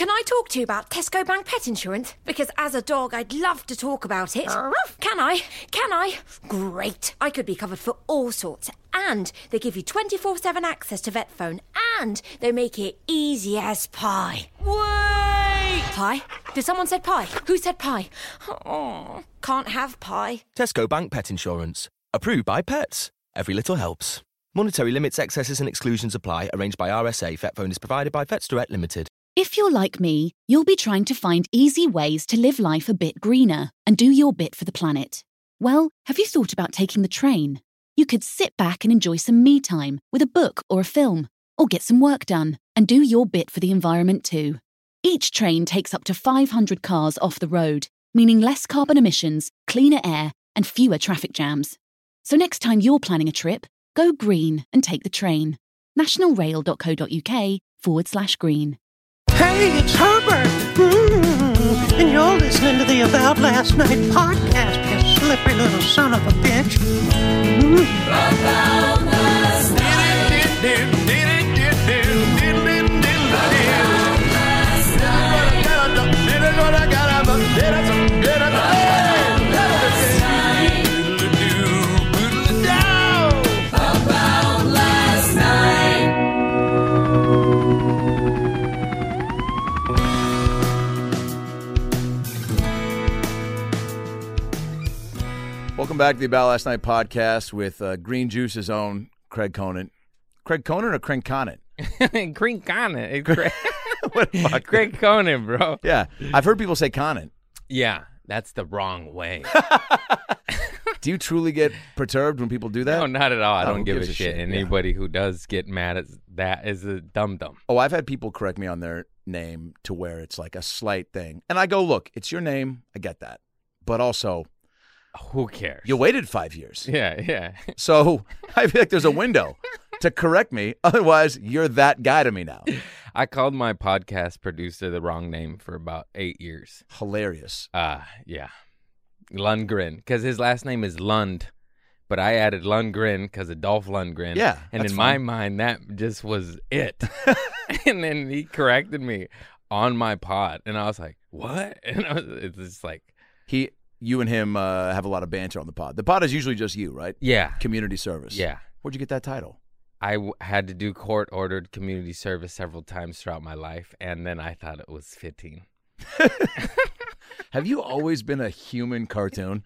Can I talk to you about Tesco Bank pet insurance? Because as a dog, I'd love to talk about it. Can I? Can I? Great. I could be covered for all sorts. And they give you 24/7 access to vet phone. And they make it easy as pie. Wait! Pie? Did someone say pie? Who said pie? Oh, can't have pie. Tesco Bank Pet Insurance. Approved by Pets. Every little helps. Monetary limits, excesses and exclusions apply. Arranged by RSA. Vet phone is provided by Vets Direct Limited. If you're like me, you'll be trying to find easy ways to live life a bit greener and do your bit for the planet. Well, have you thought about taking the train? You could sit back and enjoy some me time with a book or a film, or get some work done and do your bit for the environment too. Each train takes up to 500 cars off the road, meaning less carbon emissions, cleaner air, and fewer traffic jams. So next time you're planning a trip, go green and take the train. nationalrail.co.uk/green. Hey, it's Herbert. And you're listening to the About Last Night podcast, you slippery little son of a bitch. About last night. Welcome back to the About Last Night podcast with Green Juice's own Craig Conant. Craig Conant or Craig Conant? Craig Conant. What Craig Conant, bro. Yeah, I've heard people say Conant. Yeah, that's the wrong way. Do you truly get perturbed when people do that? No, not at all. I Oh, don't who give a gives a shit. shit? And Yeah. anybody who does get mad at that is a dum-dum. Oh, I've had people correct me on their name to where it's like a slight thing. And I go, look, it's your name. I get that. But also, Who cares? you waited 5 years. Yeah. So I feel like there's a window to correct me. Otherwise, you're that guy to me now. I called my podcast producer the wrong name for about 8 years. Hilarious. Yeah. Lundgren, because his last name is Lund, but I added Lundgren because of Dolph Lundgren. Yeah, and that's in my fine. mind, that just was it. And then he corrected me on my pod, and I was like, "What?" And it's just like, You and him have a lot of banter on the pod. The pod is usually just you, right? yeah, Community service. yeah. Where'd you get that title? I had to do court-ordered community service several times throughout my life, and then I thought it was fitting. Have you always been a human cartoon?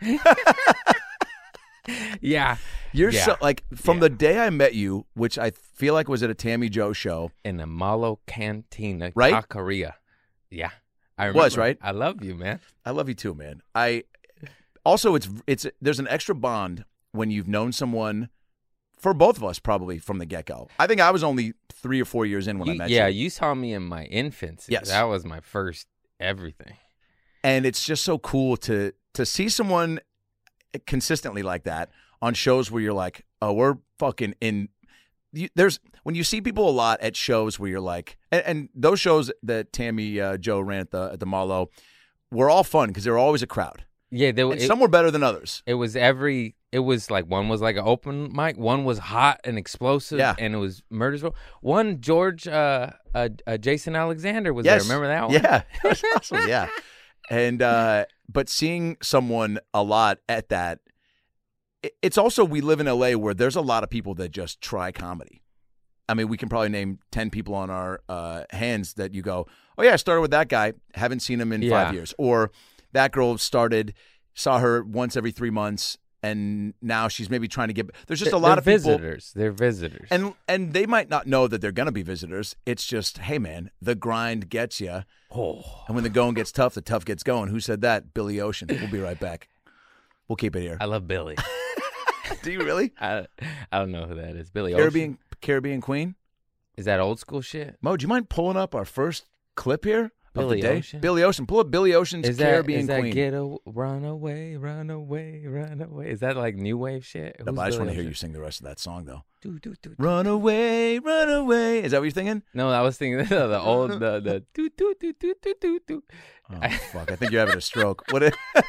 Yeah, You're Yeah. so like from Yeah. the day I met you, which I feel like was at a Tammy Joe show. in the Malo Cantina, Right? Taqueria. Yeah, I remember. Was, right? I love you, man. I love you too, man. I also it's there's an extra bond when you've known someone for both of us probably from the get-go. I think I was only 3 or 4 years in when I met you. Yeah, you saw me in my infancy. Yes. That was my first everything. And it's just so cool to see someone consistently like that on shows where you're like, oh, we're fucking in. There's when you see people a lot at shows where you're like, and those shows that Tammy Joe ran at the Marlowe were all fun because they were always a crowd. Yeah, And some were better than others. it was like one was like an open mic, one was hot and explosive, Yeah. and it was Murders Row. One George Jason Alexander was Yes. there. Remember that one? Yeah, that was awesome. Yeah, and but seeing someone a lot at that, it's also we live in LA where there's a lot of people that just try comedy. I mean, we can probably name 10 people on our hands that you go, oh yeah, I started with that guy, haven't seen him in Yeah. 5 years, or that girl saw her once every 3 months, and now she's maybe trying to get. There's just a lot They're of people. visitors. They're visitors. And they might not know that they're going to be visitors. It's just, hey, man, the grind gets you. Oh. And when the going gets tough, the tough gets going. Who said that? Billy Ocean. We'll be right back. We'll keep it here. I love Billy. Do you really? I don't know who that is. Billy Ocean. Caribbean Queen? Is that old school shit? Mo, do you mind pulling up our first clip here? Billy of the day? Ocean? Billy Ocean. Pull up Billy Ocean's Is Caribbean that Queen. run away, run away, run away? Is that like new wave shit? No, Who's but I just want Billy to hear you Ocean? sing the rest of that song, though. Do, do, do, do. Run away, run away. Is that what you're thinking? No, I was thinking the old the do do do do do do do. Oh, fuck. I think you're having a stroke. What?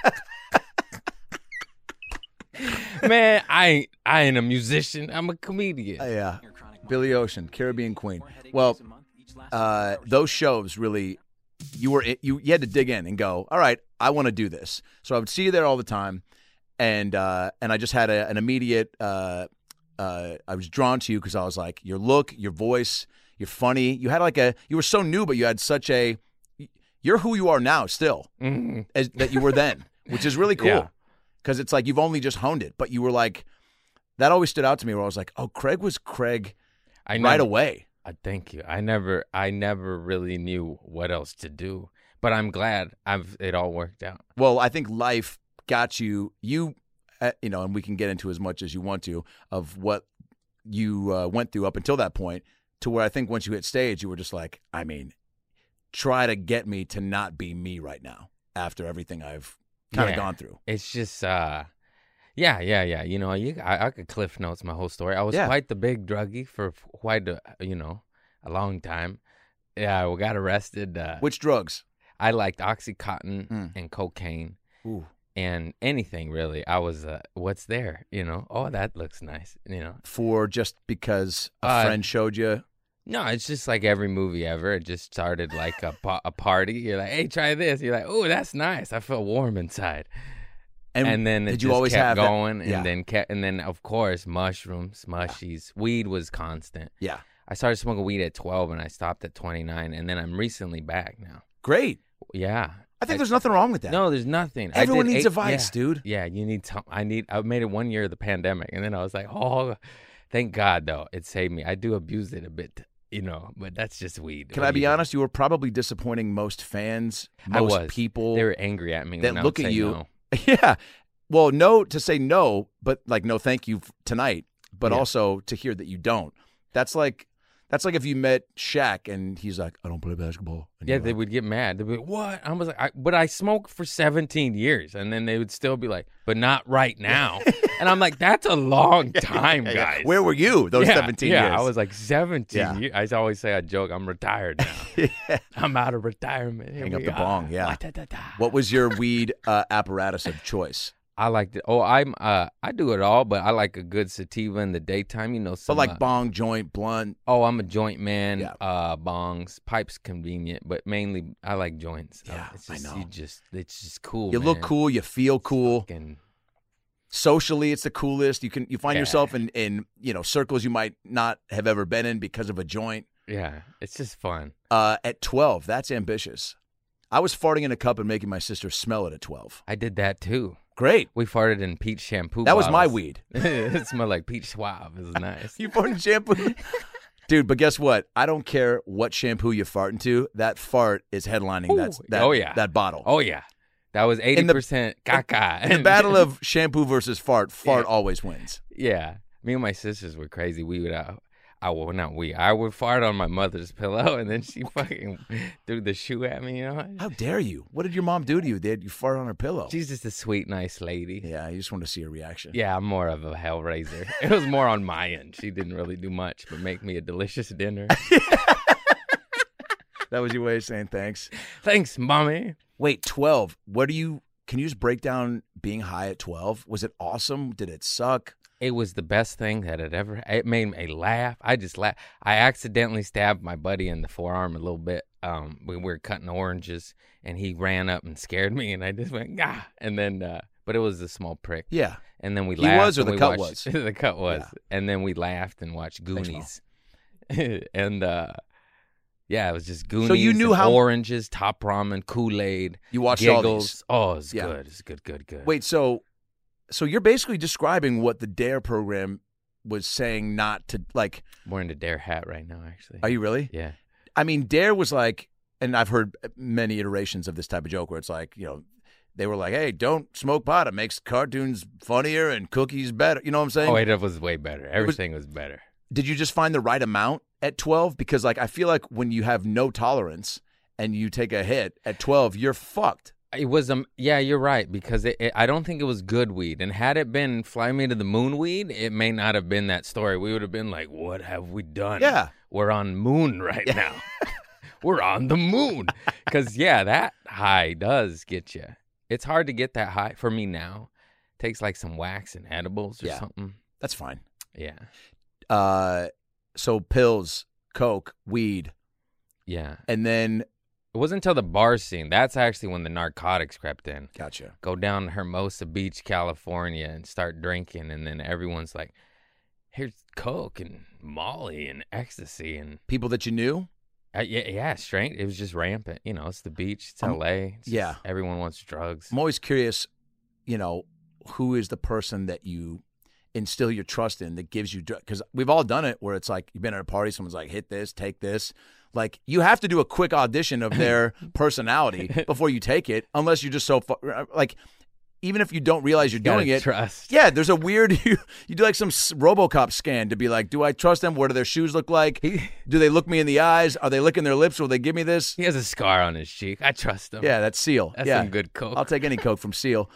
Man, I ain't a musician. I'm a comedian. Yeah. Billy Ocean, Caribbean Queen. Well, those shows really you had to dig in and go, all right, I want to do this. So I would see you there all the time, and I just had an immediate. I was drawn to you because I was like, your look, your voice, you're funny. You had you were so new, but you had such a. You're who you are now, still, as that you were then, which is really cool. Because it's like you've only just honed it, but you were like, that always stood out to me. Where I was like, oh, Craig was Craig, right away. Thank you. I never really knew what else to do, but I'm glad it all worked out. Well, I think life got you, and we can get into as much as you want to of what you went through up until that point, to where I think once you hit stage, you were just like, I mean, try to get me to not be me right now after everything I've kind of gone through. It's just, yeah. You know, I could cliff notes my whole story. I was quite the big druggie for quite a long time. Yeah, we got arrested. Which drugs? I liked Oxycontin and cocaine. Ooh. And anything really. I was, what's there? You know, oh, that looks nice. You know, for just because a friend showed you. No, it's just like every movie ever. It just started like a party. You're like, hey, try this. You're like, oh, that's nice. I feel warm inside. And then it just kept going. And then, of course, mushrooms, mushies. Weed was constant. Yeah. I started smoking weed at 12 and I stopped at 29. And then I'm recently back now. Great. Yeah. I think there's nothing wrong with that. No, there's nothing. Everyone needs a vice, dude. Yeah, you need I made it 1 year of the pandemic. And then I was like, oh, thank God, though. It saved me. I do abuse it a bit. You know, but that's just weed. Can I be honest? You were probably disappointing most fans, most people. They were angry at me that when look I would at you. No. Yeah. Well, no, to say no, but like no, thank you tonight. But also to hear that you don't. That's like if you met Shaq and he's like, I don't play basketball. And yeah, they would get mad. They'd be like, what? I was like, but I smoked for 17 years. And then they would still be like, but not right now. And I'm like, that's a long time, guys. Where were you those 17 years? Yeah, I was like 17 years. I always say, I joke, I'm retired now. I'm out of retirement. Hang up the bong, What was your weed apparatus of choice? I liked it. Oh, I do it all, but I like a good sativa in the daytime. You know, some like bong, joint, blunt. Oh, I'm a joint man. Yeah. Bongs, pipes convenient, but mainly I like joints. Yeah, it's just, I know. It's just cool. You look cool. You feel cool. Socially, it's the coolest. You find yourself in circles you might not have ever been in because of a joint. Yeah, it's just fun. At 12, that's ambitious. I was farting in a cup and making my sister smell it at 12. I did that too. Great. We farted in peach shampoo. That was my weed. It smelled like peach suave. It was nice. You farted in shampoo? Dude, but guess what? I don't care what shampoo you fart into. That fart is headlining that bottle. Oh, yeah. That was 80% caca. In the battle of shampoo versus fart always wins. Yeah. Me and my sisters were crazy. We would I would fart on my mother's pillow, and then she fucking threw the shoe at me. You know? How dare you? What did your mom do to you? You fart on her pillow? She's just a sweet, nice lady. Yeah, you just want to see her reaction. Yeah, I'm more of a hellraiser. It was more on my end. She didn't really do much but make me a delicious dinner. That was your way of saying thanks. Thanks, mommy. Wait, 12. Can you just break down being high at 12? Was it awesome? Did it suck? It was the best thing that it made me laugh. I just laughed. I accidentally stabbed my buddy in the forearm a little bit. We were cutting oranges, and he ran up and scared me, and I just went, ah. And then, but it was a small prick. Yeah. And then we laughed. He was, or the cut was? The cut was. Yeah. And then we laughed and watched Goonies. And, yeah, it was just Goonies. So you knew oranges, Top Ramen, Kool-Aid. You watched Giggles. all these. Oh, it's good. It's good. Wait, so you're basically describing what the DARE program was saying not to, like. I'm wearing the DARE hat right now, actually. Are you really? Yeah. I mean, DARE was like, and I've heard many iterations of this type of joke where it's like, they were like, hey, don't smoke pot. It makes cartoons funnier and cookies better. You know what I'm saying? Oh, it was way better. Everything was better. Did you just find the right amount at 12? Because, like, I feel like when you have no tolerance and you take a hit at 12, you're fucked. It was yeah, you're right, because I don't think it was good weed. And had it been Fly Me to the Moon weed, it may not have been that story. We would have been like, what have we done? Yeah. We're on moon right now. We're on the moon. Because, yeah, that high does get you. It's hard to get that high for me now. It takes like some wax and edibles or something. That's fine. Yeah. So pills, coke, weed. Yeah. And then It wasn't until the bar scene. That's actually when the narcotics crept in. Gotcha. Go down to Hermosa Beach, California, and start drinking, and then everyone's like, here's coke and Molly and ecstasy. And people that you knew? Straight. It was just rampant. You know, it's the beach. It's L.A. Everyone wants drugs. I'm always curious, you know, who is the person that you instill your trust in that gives you drugs? Because we've all done it where it's like you've been at a party, someone's like, hit this, take this. Like, you have to do a quick audition of their personality before you take it, unless you're just so like, even if you don't realize you're doing it. Trust. Yeah, there's a weird, you do like some RoboCop scan to be like, do I trust them? What do their shoes look like? Do they look me in the eyes? Are they licking their lips? Will they give me this? He has a scar on his cheek. I trust him. Yeah, that's Seal. That's some good coke. I'll take any coke from Seal.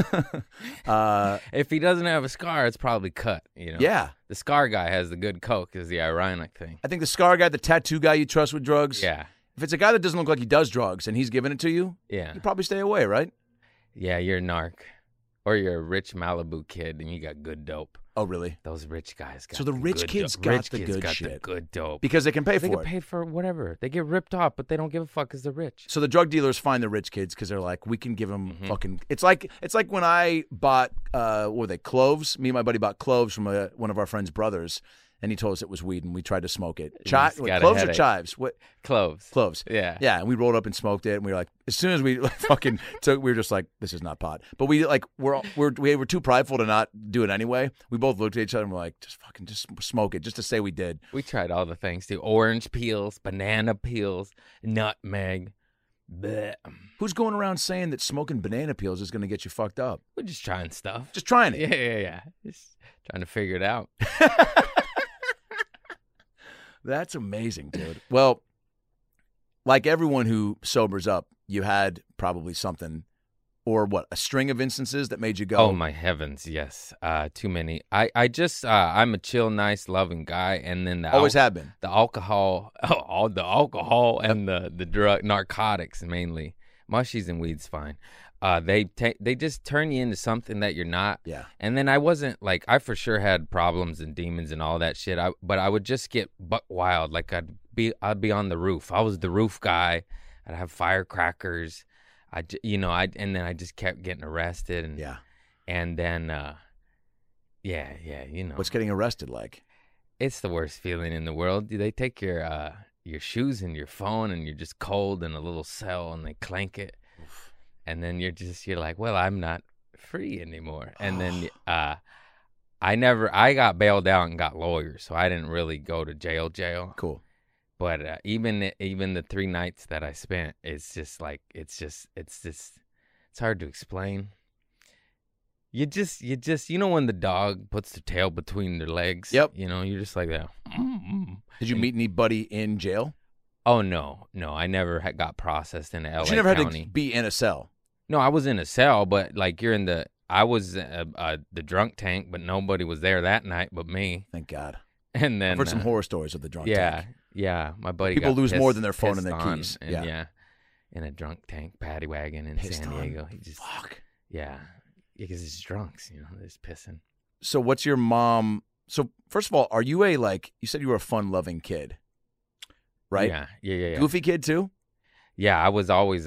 If he doesn't have a scar, it's probably cut, you know? Yeah. The scar guy has the good coke is the ironic thing. I think the scar guy, the tattoo guy you trust with drugs. Yeah. If it's a guy that doesn't look like he does drugs and he's giving it to you, you probably stay away, right? Yeah, you're a narc. Or you're a rich Malibu kid and you got good dope. Oh, really? Those rich guys got So the rich kids got the good shit. The good dope. Because they can pay for it. They can pay for whatever. They get ripped off, but they don't give a fuck because they're rich. So the drug dealers find the rich kids because they're like, we can give them fucking... It's like when I bought, what were they, cloves? Me and my buddy bought cloves from one of our friend's brothers. And he told us it was weed, and we tried to smoke it. Cloves or chives? What? Cloves. Cloves. Yeah. Yeah, and we rolled up and smoked it, and we were like, as soon as we fucking took, we were just like, this is not pot. But we were too prideful to not do it anyway. We both looked at each other and were like, just smoke it, just to say we did. We tried all the things too: orange peels, banana peels, nutmeg. Blech. Who's going around saying that smoking banana peels is going to get you fucked up? We're just trying stuff. Just trying it. Yeah. Just trying to figure it out. That's amazing, dude. Well, like everyone who sobers up, you had probably something, or what, a string of instances that made you go, oh my heavens, yes. Too many. I'm a chill, nice, loving guy, and then always have been. The alcohol, the alcohol and the drug, narcotics mainly. Mushies and weed's fine. They just turn you into something that you're not. Yeah. And then I wasn't like, I for sure had problems and demons and all that shit. But I would just get buck wild. Like I'd be on the roof. I was the roof guy. I'd have firecrackers. And then I just kept getting arrested. And yeah. And then, you know. What's getting arrested like? It's the worst feeling in the world. They take your shoes and your phone, and you're just cold in a little cell, and they clank it. And then you're like, well, I'm not free anymore. And then I got bailed out and got lawyers, so I didn't really go to jail. Cool. But even the 3 nights that I spent, it's hard to explain. You just when the dog puts the tail between their legs. Yep. You know, you're just like that. Did you meet anybody in jail? Oh no, I never got processed in LA You never County. Had to be in a cell. No, I was in a cell, but like I was the drunk tank, but nobody was there that night but me. Thank God. And then I've heard some horror stories of the drunk tank. Yeah, my buddy. People got lose pissed, more than their phone and their on, keys. And in a drunk tank paddy wagon in pissed San Diego. On. He just fuck. Yeah, because it's drunks, you know, they're just pissing. So what's your mom? So first of all, are you you said you were a fun-loving kid, right? Yeah. Goofy kid too? Yeah, I was always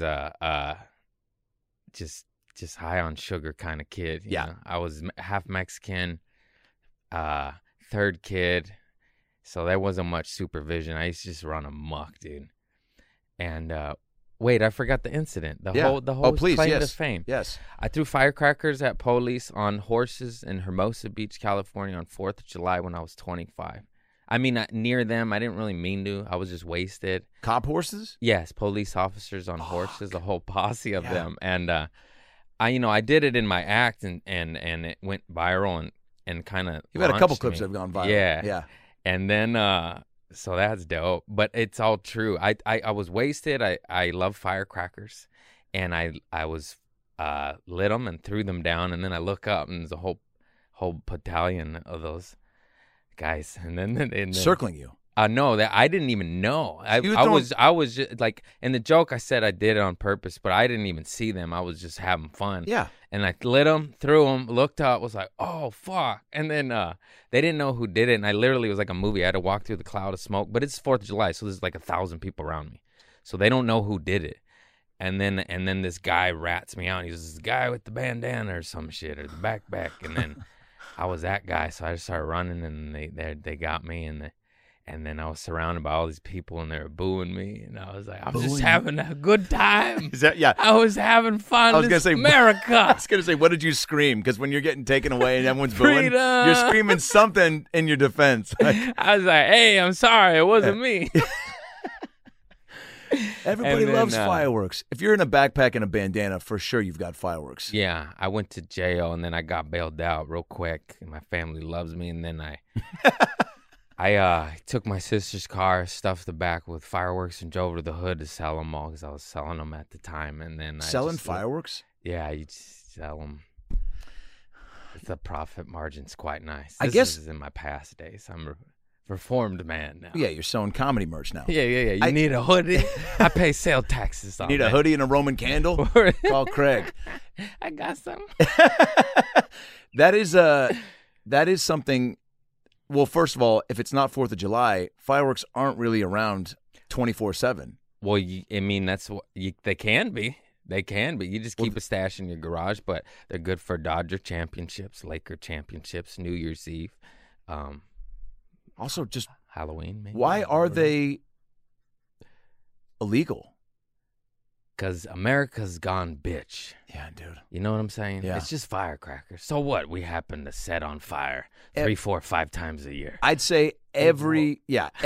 just high on sugar kind of kid. You know? I was half Mexican, third kid, so there wasn't much supervision. I used to just run amok, dude. And wait, I forgot the incident. The whole please, claim yes. to fame. Yes. I threw firecrackers at police on horses in Hermosa Beach, California on 4th of July when I was 25. I mean, near them. I didn't really mean to. I was just wasted. Cop horses? Yes, police officers on horses, a whole posse of them. And I did it in my act, and it went viral and kind of. You've had a couple clips that have gone viral. Yeah. And then, so that's dope. But it's all true. I was wasted. I love firecrackers, and I was lit them and threw them down, and then I look up and there's a whole battalion of those guys, and then circling you. No, that I didn't even know. I was just like, in the joke I said I did it on purpose, but I didn't even see them. I was just having fun. Yeah. And I lit them, threw them, looked up, was like, oh fuck, and then they didn't know who did it, and I literally, it was like a movie. I had to walk through the cloud of smoke, but it's 4th of July, so there's like 1,000 people around me. so they don't know who did it. And then this guy rats me out. He was this guy with the bandana or some shit or the backpack. And then I was that guy, so I just started running, and they got me, and then I was surrounded by all these people, and they were booing me, and I was like, I'm just having a good time. I was having fun. I was gonna say America. I was gonna say, what did you scream? Because when you're getting taken away and everyone's booing, you're screaming something in your defense. I was like, hey, I'm sorry, it wasn't me. Everybody loves fireworks. If you're in a backpack and a bandana, for sure you've got fireworks. Yeah, I went to jail, and then I got bailed out real quick, and my family loves me, and then I took my sister's car, stuffed the back with fireworks, and drove to the hood to sell them all because I was selling them at the time. And then selling fireworks? Yeah, you just sell them. The profit margin's quite nice. I guess this is in my past days. I'm a reformed man now. Yeah, you're selling comedy merch now. Yeah. You need a hoodie? I pay sale taxes on it. Need a hoodie and a Roman candle? Call Craig. I got some. That is something. Well, first of all, if it's not 4th of July, fireworks aren't really around 24/7. Well, I mean, that's what they can be. They can be. You just keep a stash in your garage, but they're good for Dodger championships, Laker championships, New Year's Eve. Also, just Halloween, maybe. Why are they illegal? Because America's gone bitch. Yeah, dude. You know what I'm saying? Yeah. It's just firecrackers. So what? We happen to set on fire 3, 4, 5 times a year. I'd say every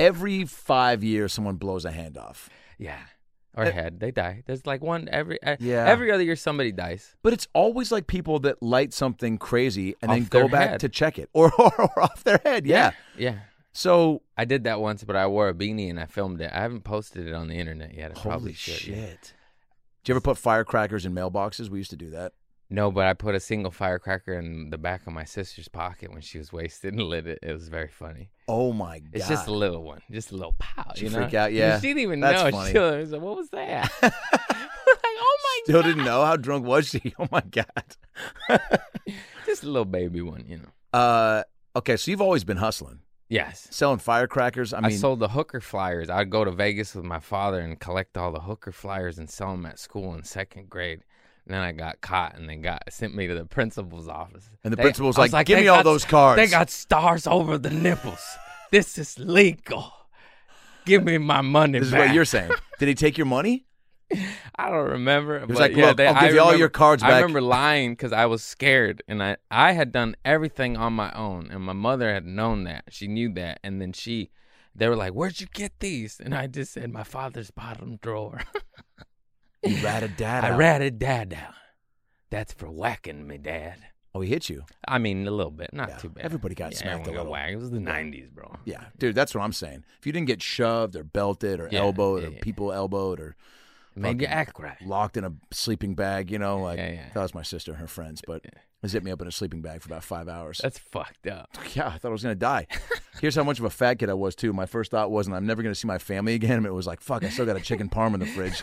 5 years someone blows a hand off. Yeah. Or a head. They die. There's like one every other year somebody dies. But it's always like people that light something crazy and then go back to check it. Or off their head. Yeah. So I did that once, but I wore a beanie and I filmed it. I haven't posted it on the internet yet. I probably should. Holy shit. Did you ever put firecrackers in mailboxes? We used to do that. No, but I put a single firecracker in the back of my sister's pocket when she was wasted and lit it. It was very funny. Oh, my God. It's just a little one. Just a little pow. Did you freak out? Yeah. She didn't even That's know. funny. She was like, what was that? We're like, oh, my Still God. didn't know? How drunk was she? Oh, my God. Just a little baby one, you know. Okay, so you've always been hustling. Yes. Selling firecrackers. I sold the hooker flyers. I'd go to Vegas with my father and collect all the hooker flyers and sell them at school in 2nd grade. And then I got caught and they sent me to the principal's office. And the principal was like, give me all those cards. They got stars over the nipples. This is legal. Give me my money back. This is what you're saying. Did he take your money? I don't remember. He was like, look, I'll give you all your cards back. I remember lying because I was scared. And I had done everything on my own. And my mother had known that. She knew that. And then they were like, where'd you get these? And I just said, my father's bottom drawer. You ratted Dad out. I ratted Dad out. That's for whacking me, Dad. Oh, he hit you? I mean, a little bit. Not too bad. Everybody got smacked a little. Whack. It was the 90s, bro. Yeah. Dude, that's what I'm saying. If you didn't get shoved or belted or elbowed or people elbowed or made you act right. Locked in a sleeping bag, you know, like that was my sister and her friends, but they zipped me up in a sleeping bag for about 5 hours. That's fucked up. Yeah, I thought I was going to die. Here's how much of a fat kid I was, too. My first thought wasn't I'm never going to see my family again. It was like, fuck, I still got a chicken parm in the fridge.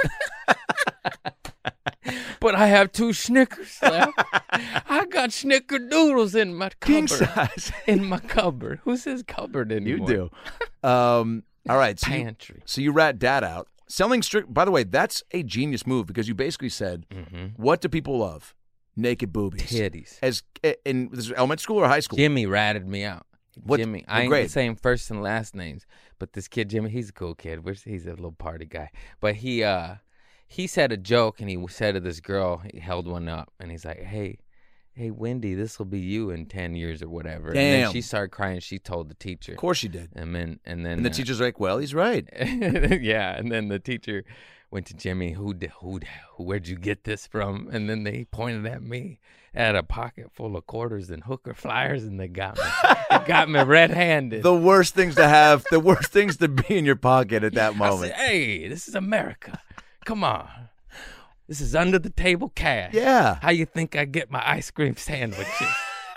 But I have 2 Snickers left. I got Snickerdoodles in my cupboard. King size. In my cupboard. Who says cupboard anymore? You do. All right. So Pantry. So you rat Dad out. Selling by the way, that's a genius move because you basically said, what do people love? Naked boobies. Titties. In this elementary school or high school? Jimmy ratted me out. Jimmy. I ain't grade? saying first and last names, but this kid, Jimmy, he's a cool kid. He's a little party guy. But he said a joke, and he said to this girl, he held one up, and he's like, hey, Wendy, this will be you in 10 years or whatever. Damn. And then she started crying. She told the teacher. Of course she did. And then the teacher's like, well, he's right. Yeah, and then the teacher went to Jimmy, where'd you get this from? And then they pointed at me. I had a pocket full of quarters and hooker flyers, and they got me. It got me red-handed. The worst things to have, the worst things to be in your pocket at that moment. I said, hey, this is America. Come on. This is under the table cash. Yeah. How you think I get my ice cream sandwiches?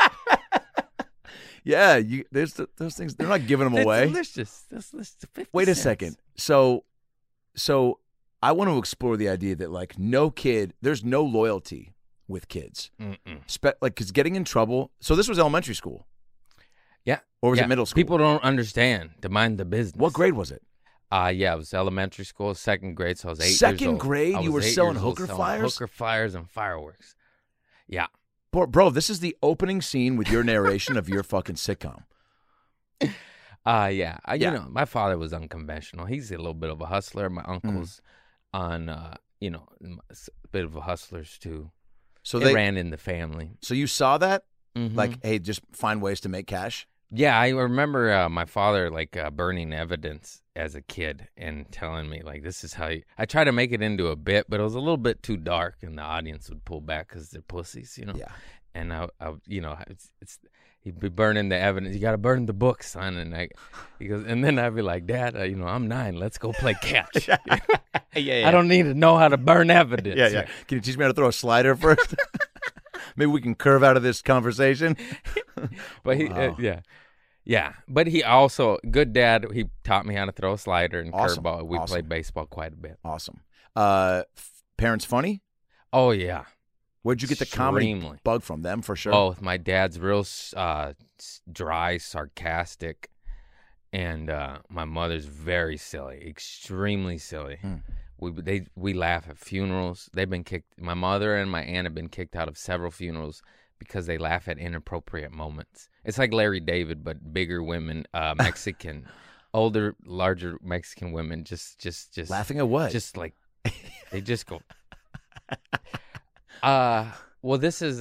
Yeah, there's those things. They're not giving them away. Delicious. That's 50 Wait a cents. second. So I want to explore the idea that like there's no loyalty with kids. Because getting in trouble. So this was elementary school. Yeah. Or was it middle school? People don't understand to mind the business. What grade was it? Yeah, it was elementary school, second grade, so I was 8 years old. Second grade? You were selling hooker flyers? Hooker flyers and fireworks. Yeah. Bro, this is the opening scene with your narration of your fucking sitcom. Yeah. You know, my father was unconventional. He's a little bit of a hustler. My uncle's on, you know, a bit of a hustlers too. So they ran in the family. So you saw that? Like, hey, just find ways to make cash? Yeah, I remember my father, like, burning evidence as a kid and telling me, like, this is how you... I tried to make it into a bit, but it was a little bit too dark, and the audience would pull back because they're pussies, you know? Yeah. And, I you know, he'd be burning the evidence. You got to burn the book, son. And he goes, and then I'd be like, Dad, you know, I'm 9. Let's go play catch. Yeah. I don't need to know how to burn evidence. Yeah. Can you teach me how to throw a slider first? Maybe we can curve out of this conversation. But yeah. But he also, good dad, he taught me how to throw a slider and curveball. We played baseball quite a bit. Awesome. Parents funny? Oh, yeah. Where'd you get the comedy bug from? Them, for sure? Oh, my dad's real dry, sarcastic, and my mother's very silly, extremely silly. We laugh at funerals. They've been kicked. My mother and my aunt have been kicked out of several funerals because they laugh at inappropriate moments. It's like Larry David, but bigger women, Mexican, older, larger Mexican women, just laughing at what? Just like they just go. Well, this is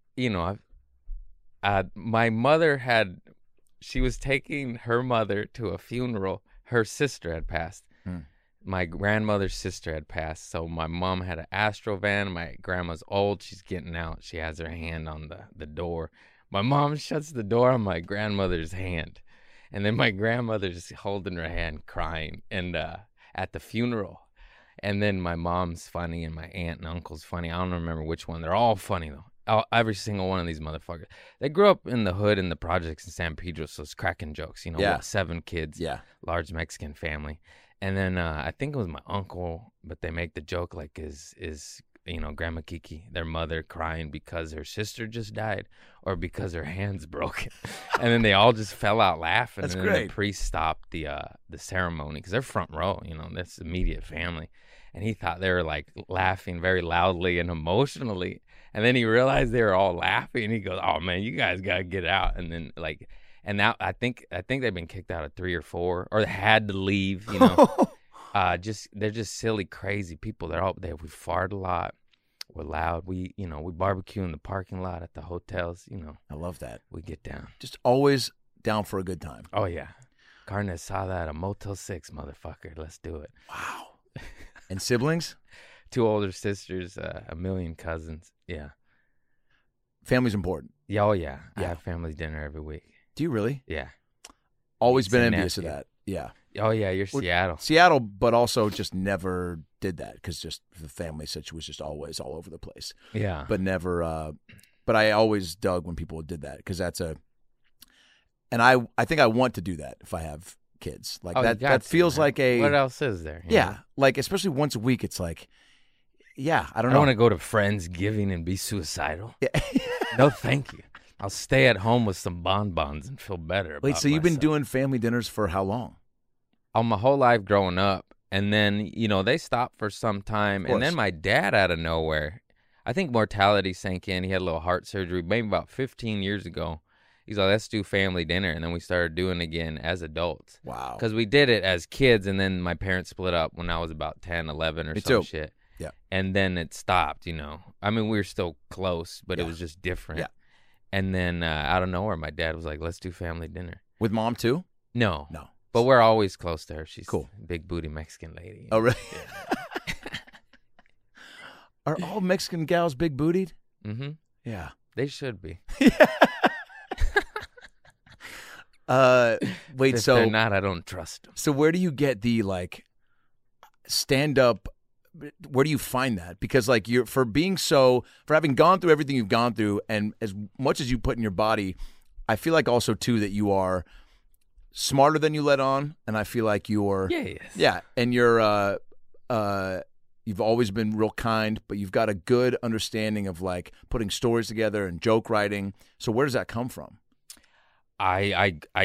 my mother she was taking her mother to a funeral. Her sister had passed. My grandmother's sister had passed, so my mom had an Astro van. My grandma's old. She's getting out. She has her hand on the door. My mom shuts the door on my grandmother's hand, and then my grandmother's holding her hand, crying, and at the funeral. And then my mom's funny, and my aunt and uncle's funny. I don't remember which one. They're all funny, though. Every single one of these motherfuckers. They grew up in the hood in the projects in San Pedro, so it's cracking jokes. You know, 7 kids, large Mexican family. And then I think it was my uncle, but they make the joke like is you know, Grandma Kiki, their mother, crying because her sister just died or because her hand's broken. And then they all just fell out laughing. That's and then great. The priest stopped the ceremony because they're front row, you know, that's immediate family. And he thought they were like laughing very loudly and emotionally. And then he realized they were all laughing. And he goes, "Oh man, you guys gotta get out." And then and now I think they've been kicked out of 3 or 4, or they had to leave. You know, they're just silly, crazy people. We fart a lot. We're loud. We barbecue in the parking lot at the hotels. You know, I love that. We get down. Just always down for a good time. Oh yeah, carne asada at a Motel 6, motherfucker. Let's do it. Wow. And siblings? 2 older sisters, a million cousins. Yeah. Family's important. Yeah, oh yeah. I have family dinner every week. Do you really? Yeah. Always been envious of that. Yeah. Oh yeah, you're Seattle. Seattle, but also just never did that because just the family situation was just always all over the place. Yeah. But never. But I always dug when people did that because that's and I think I want to do that if I have kids. Like that feels like a. What else is there? Yeah. Like especially once a week, it's like. Yeah, I don't know. I want to go to Friendsgiving and be suicidal. Yeah. No, thank you. I'll stay at home with some bonbons and feel better about Wait, so you've been doing family dinners for how long? My whole life growing up. And then, you know, they stopped for some time. And then my dad out of nowhere, I think mortality sank in. He had a little heart surgery maybe about 15 years ago. He's like, let's do family dinner. And then we started doing it again as adults. Wow. Because we did it as kids, and then my parents split up when I was about 10, 11 or some shit. Yeah. And then it stopped, you know. I mean, we were still close, but it was just different. Yeah. And then out of nowhere, my dad was like, let's do family dinner. With mom, too? No. No. But we're always close to her. She's cool. A big booty Mexican lady. Oh, really? Yeah. Are all Mexican gals big bootied? Mm-hmm. Yeah. They should be. Wait, if so they're not, I don't trust them. So where do you get the stand-up? Where do you find that? Because for having gone through everything you've gone through, and as much as you put in your body, I feel like also too that you are smarter than you let on, and I feel like you're and you're you've always been real kind, but you've got a good understanding of putting stories together and joke writing. So where does that come from? I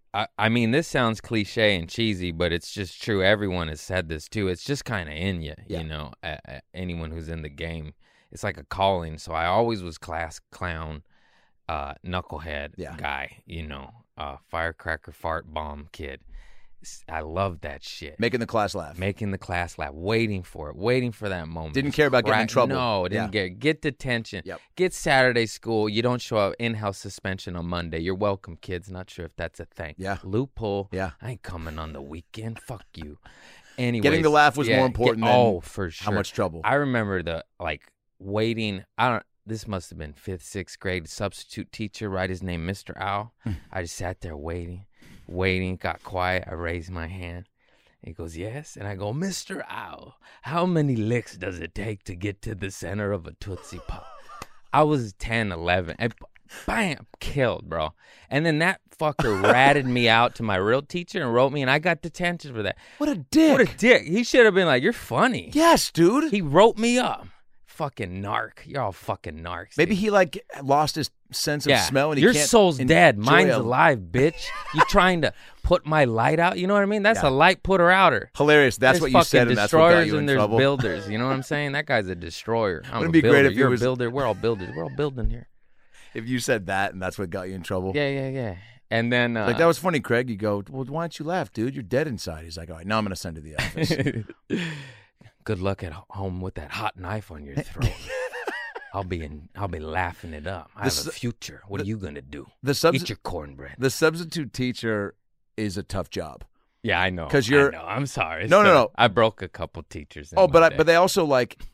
I mean, this sounds cliche and cheesy, but it's just true. Everyone has said this too. It's just kind of in you, you know, anyone who's in the game. It's like a calling. So I always was class clown, knucklehead guy, you know, firecracker fart bomb kid. I loved that shit. Making the class laugh. Waiting for it, waiting for that moment. Didn't care about getting in trouble. No, didn't get detention. Yep. Get Saturday school. You don't show up. In-house suspension on Monday. You're welcome, kids. Not sure if that's a thing. Yeah. Loophole. Yeah. I ain't coming on the weekend. Fuck you. Anyways, getting the laugh was more important than for sure. how much trouble. I remember waiting. This must have been 5th, 6th grade. Substitute teacher, write his name, Mr. Owl. I just sat there waiting, got quiet. I raised my hand. He goes, yes. And I go, Mr. Owl, how many licks does it take to get to the center of a Tootsie Pop? I was 10, 11. And bam, killed, bro. And then that fucker ratted me out to my real teacher and wrote me, and I got detention for that. What a dick. He should have been like, you're funny. Yes, dude. He wrote me up. Fucking narc. You're all fucking narcs. Maybe dude. He lost his sense of smell, and he your can't soul's dead. Mine's a... alive, bitch. You trying to put my light out? You know what I mean? That's a light putter outer. Hilarious. That's what you said, and that's what got you in trouble. There's builders. You know what I'm saying? That guy's a destroyer. I'm Wouldn't it be builder. great if you're a builder. We're all builders. We're all building here. If you said that, and that's what got you in trouble. Yeah. And then that was funny, Craig. You go, well, why don't you laugh, dude? You're dead inside. He's like, all right, now I'm going to send you to the office. Good luck at home with that hot knife on your throat. I'll be laughing it up. I have a future. What are you gonna do? Eat your cornbread. The substitute teacher is a tough job. Yeah, I know. Because I'm sorry. No. I broke a couple teachers. But they also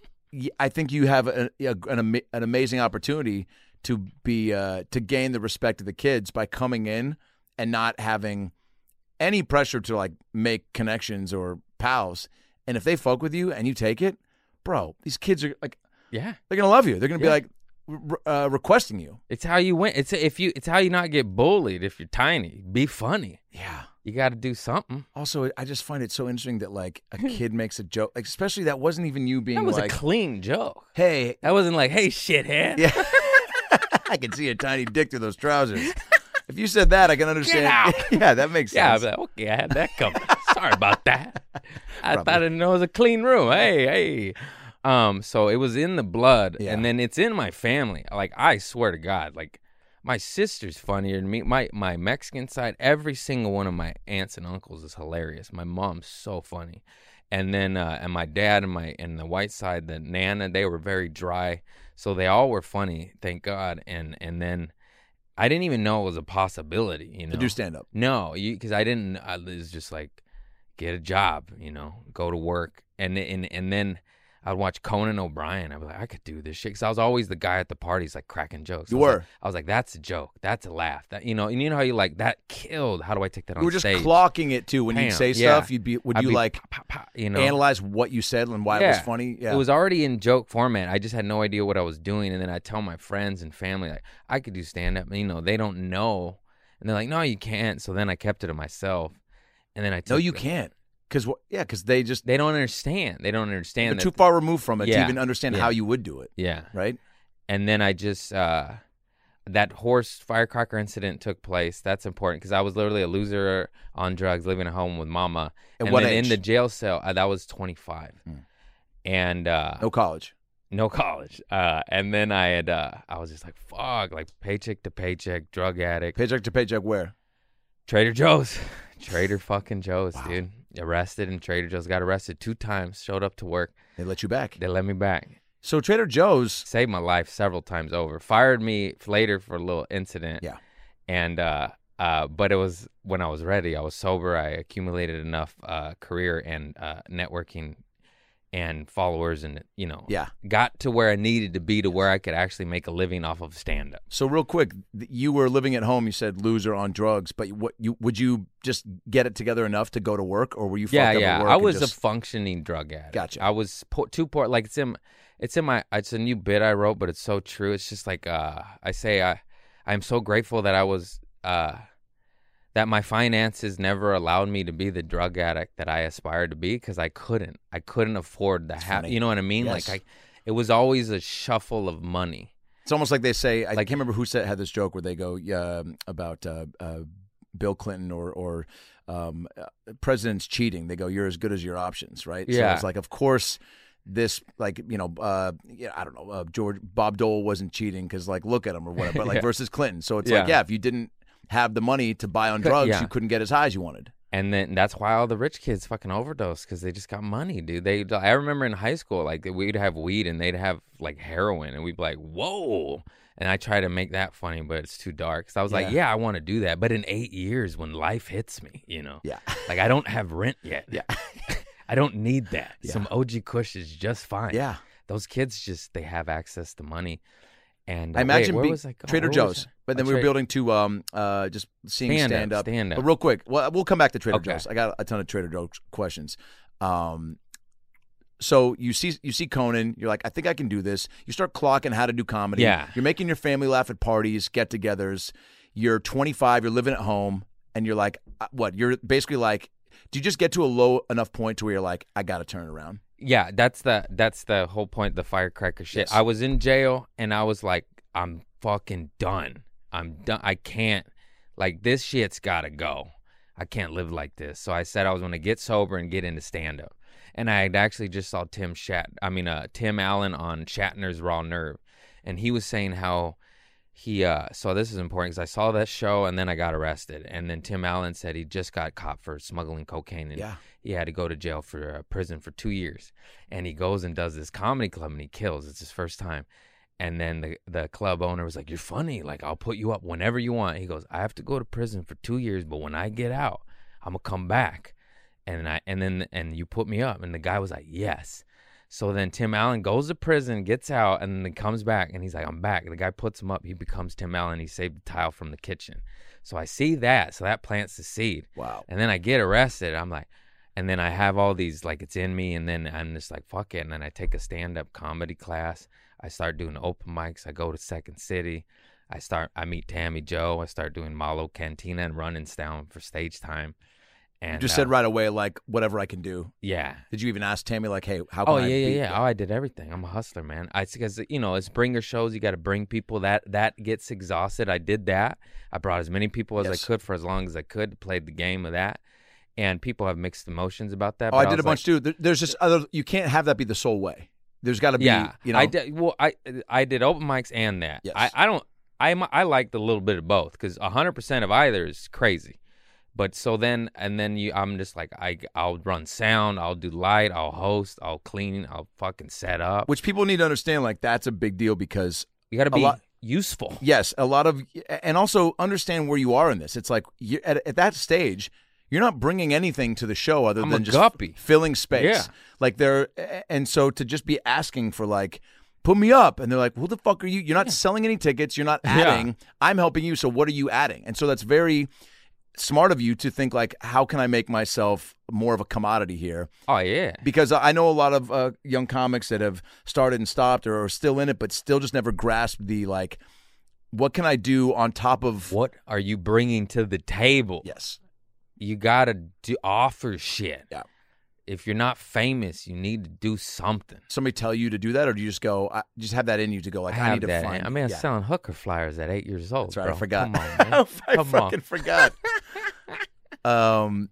I think you have an amazing opportunity to be to gain the respect of the kids by coming in and not having any pressure to make connections or pals. And if they fuck with you and you take it, bro, these kids are yeah, they're gonna love you. They're gonna be requesting you. It's how you win. It's how you not get bullied if you're tiny. Be funny. Yeah, you got to do something. Also, I just find it so interesting that a kid makes a joke, especially that wasn't even you being. That was a clean joke. Hey, that wasn't hey shithead. Yeah, I can see a tiny dick through those trousers. If you said that, I can understand. Get out. Yeah, that makes sense. Yeah, okay, I had that coming. Sorry about that. I thought I didn't know it was a clean room. Hey. So it was in the blood, and then it's in my family. I swear to God, my sister's funnier than me. My Mexican side, every single one of my aunts and uncles is hilarious. My mom's so funny, and then and my dad and the white side, the Nana, they were very dry. So they all were funny, thank God. And then I didn't even know it was a possibility, to do stand up. No, because I didn't. I was just get a job, go to work, and then I'd watch Conan O'Brien. I'd be like, I could do this shit. Because I was always the guy at the parties, cracking jokes. You were. I was like, that's a joke. That's a laugh. That, and you know how you that killed. How do I take that on stage? You were just clocking it, too. When you'd say stuff, would you analyze what you said and why it was funny? Yeah. It was already in joke format. I just had no idea what I was doing. And then I'd tell my friends and family, I could do stand-up. And, they don't know. And they're like, no, you can't. So then I kept it to myself. And then I took No, you can't. Because they don't understand. They don't understand. They're too far removed from it to even understand how you would do it. Yeah. Right? And then I just, that horse firecracker incident took place. That's important because I was literally a loser on drugs, living at home with mama. At what age? In the jail cell, that was 25. And no college. And then I was just fuck, paycheck to paycheck, drug addict. Paycheck to paycheck where? Trader Joe's. Trader fucking Joe's, dude. Arrested in Trader Joe's. Got arrested 2 times. Showed up to work. They let you back. They let me back. So Trader Joe's saved my life several times over. Fired me later for a little incident. Yeah. And but it was when I was ready. I was sober. I accumulated enough career and networking and followers, and got to where I needed to be to where I could actually make a living off of stand-up. So real quick, you were living at home. You said loser on drugs, but would you just get it together enough to go to work, or were you? Fucked up at work I was a functioning drug addict. Gotcha. I was too poor. It's a new bit I wrote, but it's so true. It's just I say I'm so grateful that I was that my finances never allowed me to be the drug addict that I aspired to be because I couldn't afford the you know what I mean? Yes. It was always a shuffle of money. It's almost like they say, I can't remember who had this joke where they go about Bill Clinton or presidents cheating, they go, "You're as good as your options," right? Yeah. So it's like, of course, this, like, I don't know, Bob Dole wasn't cheating because, like, look at him or whatever, but like versus Clinton. So it's like, if you didn't have the money to buy on drugs, you couldn't get as high as you wanted. And then that's why all the rich kids fucking overdose, because they just got money, dude. I remember in high school, like, we'd have weed and they'd have like heroin, and we'd be like, whoa. And I try to make that funny, but it's too dark. So I was like, I want to do that. But in 8 years, when life hits me, like, I don't have rent yet. Yeah. I don't need that. Yeah. Some OG Kush is just fine. Yeah. Those kids they have access to money. And I imagine Trader Joe's, but then we were building to just seeing stand up. But real quick, we'll come back to Trader Joe's. I got a ton of Trader Joe's questions. So you see Conan, you're like, I think I can do this. You start clocking how to do comedy. Yeah. You're making your family laugh at parties, get-togethers. You're 25, you're living at home, and you're like, what? You're basically like, do you just get to a low enough point to where you're like, I got to turn it around? Yeah, that's the whole point, the firecracker shit. Yes. I was in jail, and I was like, I'm fucking done. I'm done. I can't, like, this shit's got to go. I can't live like this. So I said I was going to get sober and get into stand-up. And I had actually just saw Tim Allen on Shatner's Raw Nerve. And he was saying how so this is important because I saw that show and then I got arrested. And then Tim Allen said he just got caught for smuggling cocaine. And he had to go to jail for prison for 2 years. And he goes and does this comedy club and he kills. It's his first time. And then the club owner was like, you're funny. Like, I'll put you up whenever you want. He goes, I have to go to prison for 2 years, but when I get out, I'm going to come back. And you put me up. And the guy was like, yes. So then Tim Allen goes to prison, gets out, and then comes back. And he's like, I'm back. And the guy puts him up. He becomes Tim Allen. He saved the tile from the kitchen. So I see that. So that plants the seed. Wow. And then I get arrested. I'm like, and then I have all these, like, it's in me. And then I'm just like, fuck it. And then I take a stand-up comedy class. I start doing open mics. I go to Second City. I meet Tammy Joe. I start doing Malo Cantina and run-ins down for stage time. And you just said right away, like, whatever I can do. Yeah. Did you even ask Tammy, like, hey, how can I yeah. Oh, I did everything. I'm a hustler, man. Because, it's bringer shows. You got to bring people. That gets exhausted. I did that. I brought as many people as I could for as long as I could, played the game of that. And people have mixed emotions about that. Oh, I did a bunch, too. There's just you can't have that be the sole way. There's got to be, I did open mics and that. Yes. I liked a little bit of both because 100% of either is crazy. But so then, I'm just like, I'll run sound, I'll do light, I'll host, I'll clean, I'll fucking set up. Which people need to understand, like, that's a big deal because you got to be useful. Yes, and also understand where you are in this. It's like, at that stage, you're not bringing anything to the show other than just filling space. Yeah. Like, and so to just be asking for, like, put me up, and they're like, who the fuck are you? You're not selling any tickets, you're not adding. Yeah. I'm helping you, so what are you adding? And so that's very smart of you to think, like, how can I make myself more of a commodity here? Oh, yeah. Because I know a lot of young comics that have started and stopped or are still in it, but still just never grasped the, like, what can I do on top of... What are you bringing to the table? Yes. You got to offer shit. Yeah. If you're not famous, you need to do something. Somebody tell you to do that, or do you just go, just have that in you to go, like, I need to find... I mean, I was selling hooker flyers at 8 years old. That's right, bro. I forgot. Come on, man. I fucking forgot. By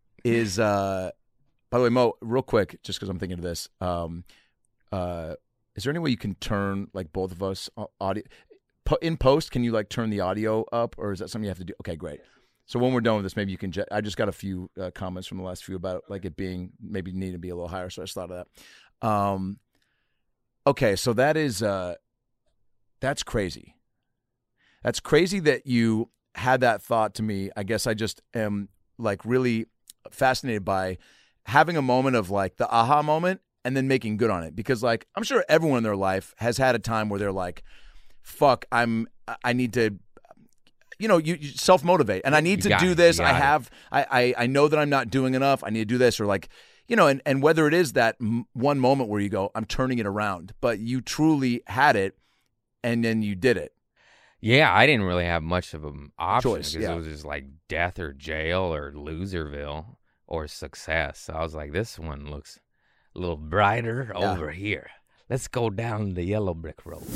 the way, Mo, real quick, just because I'm thinking of this, is there any way you can turn, like, both of us audio... In post, can you, like, turn the audio up, or is that something you have to do? Okay, great. So when we're done with this, maybe you can. I just got a few comments from the last few about, like, it being maybe need to be a little higher. So I just thought of that. Okay, so that's crazy. That's crazy that you had that thought to me. I guess I just am, like, really fascinated by having a moment of, like, the aha moment and then making good on it. Because, like, I'm sure everyone in their life has had a time where they're like, "Fuck, I need to." You self-motivate, and I need to do this. I know that I'm not doing enough. I need to do this, or, like, and whether it is that one moment where you go, I'm turning it around, but you truly had it, and then you did it. Yeah, I didn't really have much of an option because it was just like death or jail or Loserville or success. So I was like, this one looks a little brighter over here. Let's go down the yellow brick road.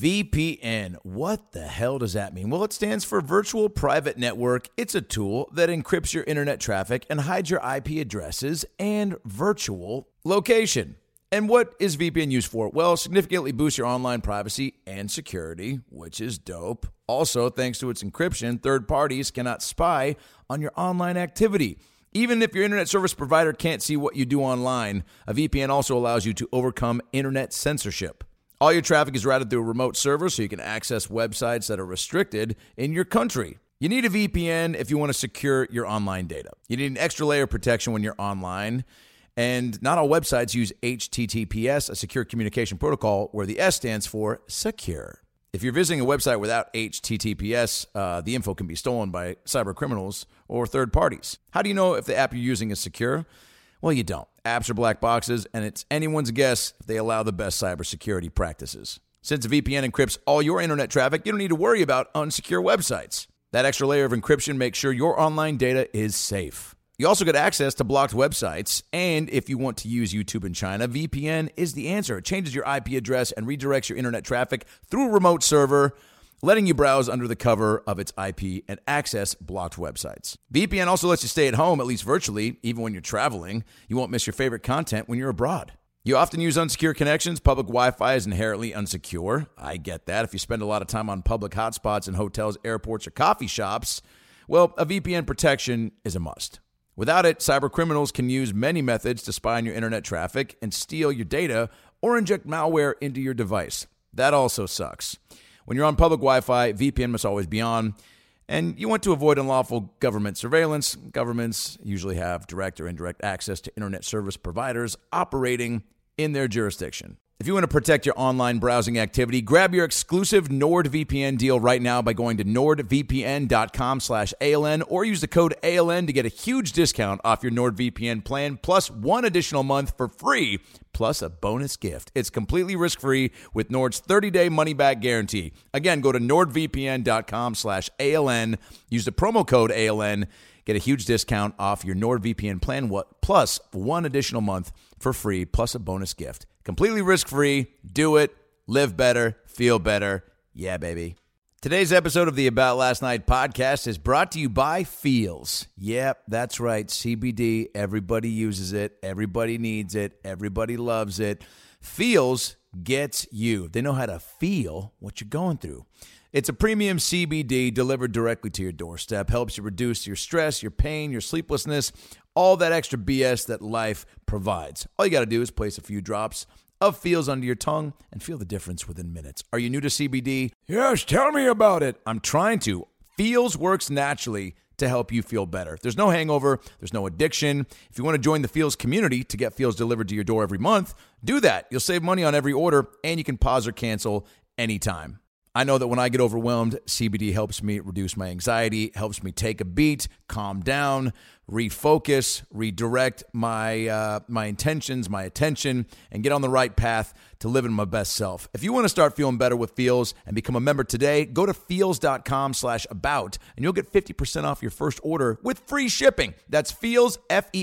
VPN. What the hell does that mean? Well, it stands for Virtual Private Network. It's a tool that encrypts your internet traffic and hides your IP addresses and virtual location. And what is VPN used for? Well, significantly boosts your online privacy and security, which is dope. Also, thanks to its encryption, third parties cannot spy on your online activity. Even if your internet service provider can't see what you do online, a VPN also allows you to overcome internet censorship. All your traffic is routed through a remote server so you can access websites that are restricted in your country. You need a VPN if you want to secure your online data. You need an extra layer of protection when you're online. And not all websites use HTTPS, a secure communication protocol, where the S stands for secure. If you're visiting a website without HTTPS, the info can be stolen by cyber criminals or third parties. How do you know if the app you're using is secure? Well, you don't. Apps are black boxes, and it's anyone's guess if they allow the best cybersecurity practices. Since a VPN encrypts all your internet traffic, you don't need to worry about unsecure websites. That extra layer of encryption makes sure your online data is safe. You also get access to blocked websites, and if you want to use YouTube in China, VPN is the answer. It changes your IP address and redirects your internet traffic through a remote server, letting you browse under the cover of its IP and access blocked websites. VPN also lets you stay at home, at least virtually, even when you're traveling. You won't miss your favorite content when you're abroad. You often use unsecure connections. Public Wi-Fi is inherently unsecure. I get that. If you spend a lot of time on public hotspots in hotels, airports, or coffee shops, well, a VPN protection is a must. Without it, cyber criminals can use many methods to spy on your internet traffic and steal your data or inject malware into your device. That also sucks. When you're on public Wi-Fi, VPN must always be on, and you want to avoid unlawful government surveillance. Governments usually have direct or indirect access to internet service providers operating in their jurisdiction. If you want to protect your online browsing activity, grab your exclusive NordVPN deal right now by going to nordvpn.com/ALN or use the code ALN to get a huge discount off your NordVPN plan plus 1 additional month for free plus a bonus gift. It's completely risk-free with Nord's 30-day money-back guarantee. Again, go to nordvpn.com/ALN, use the promo code ALN, get a huge discount off your NordVPN plan plus 1 additional month for free plus a bonus gift. Completely risk-free. Do it. Live better. Feel better. Yeah, baby. Today's episode of the About Last Night podcast is brought to you by Feels. Yep, that's right. CBD. Everybody uses it. Everybody needs it. Everybody loves it. Feels gets you. They know how to feel what you're going through. It's a premium CBD delivered directly to your doorstep. Helps you reduce your stress, your pain, your sleeplessness, all that extra BS that life provides. All you got to do is place a few drops of Feels under your tongue and feel the difference within minutes. Are you new to CBD? Yes, tell me about it. I'm trying to. Feels works naturally to help you feel better. There's no hangover. There's no addiction. If you want to join the Feels community to get Feels delivered to your door every month, do that. You'll save money on every order, and you can pause or cancel anytime. I know that when I get overwhelmed, CBD helps me reduce my anxiety, helps me take a beat, calm down, refocus, redirect my intentions, my attention, and get on the right path to living my best self. If you want to start feeling better with Feels and become a member today, go to feels.com/about, and you'll get 50% off your first order with free shipping. That's Feels,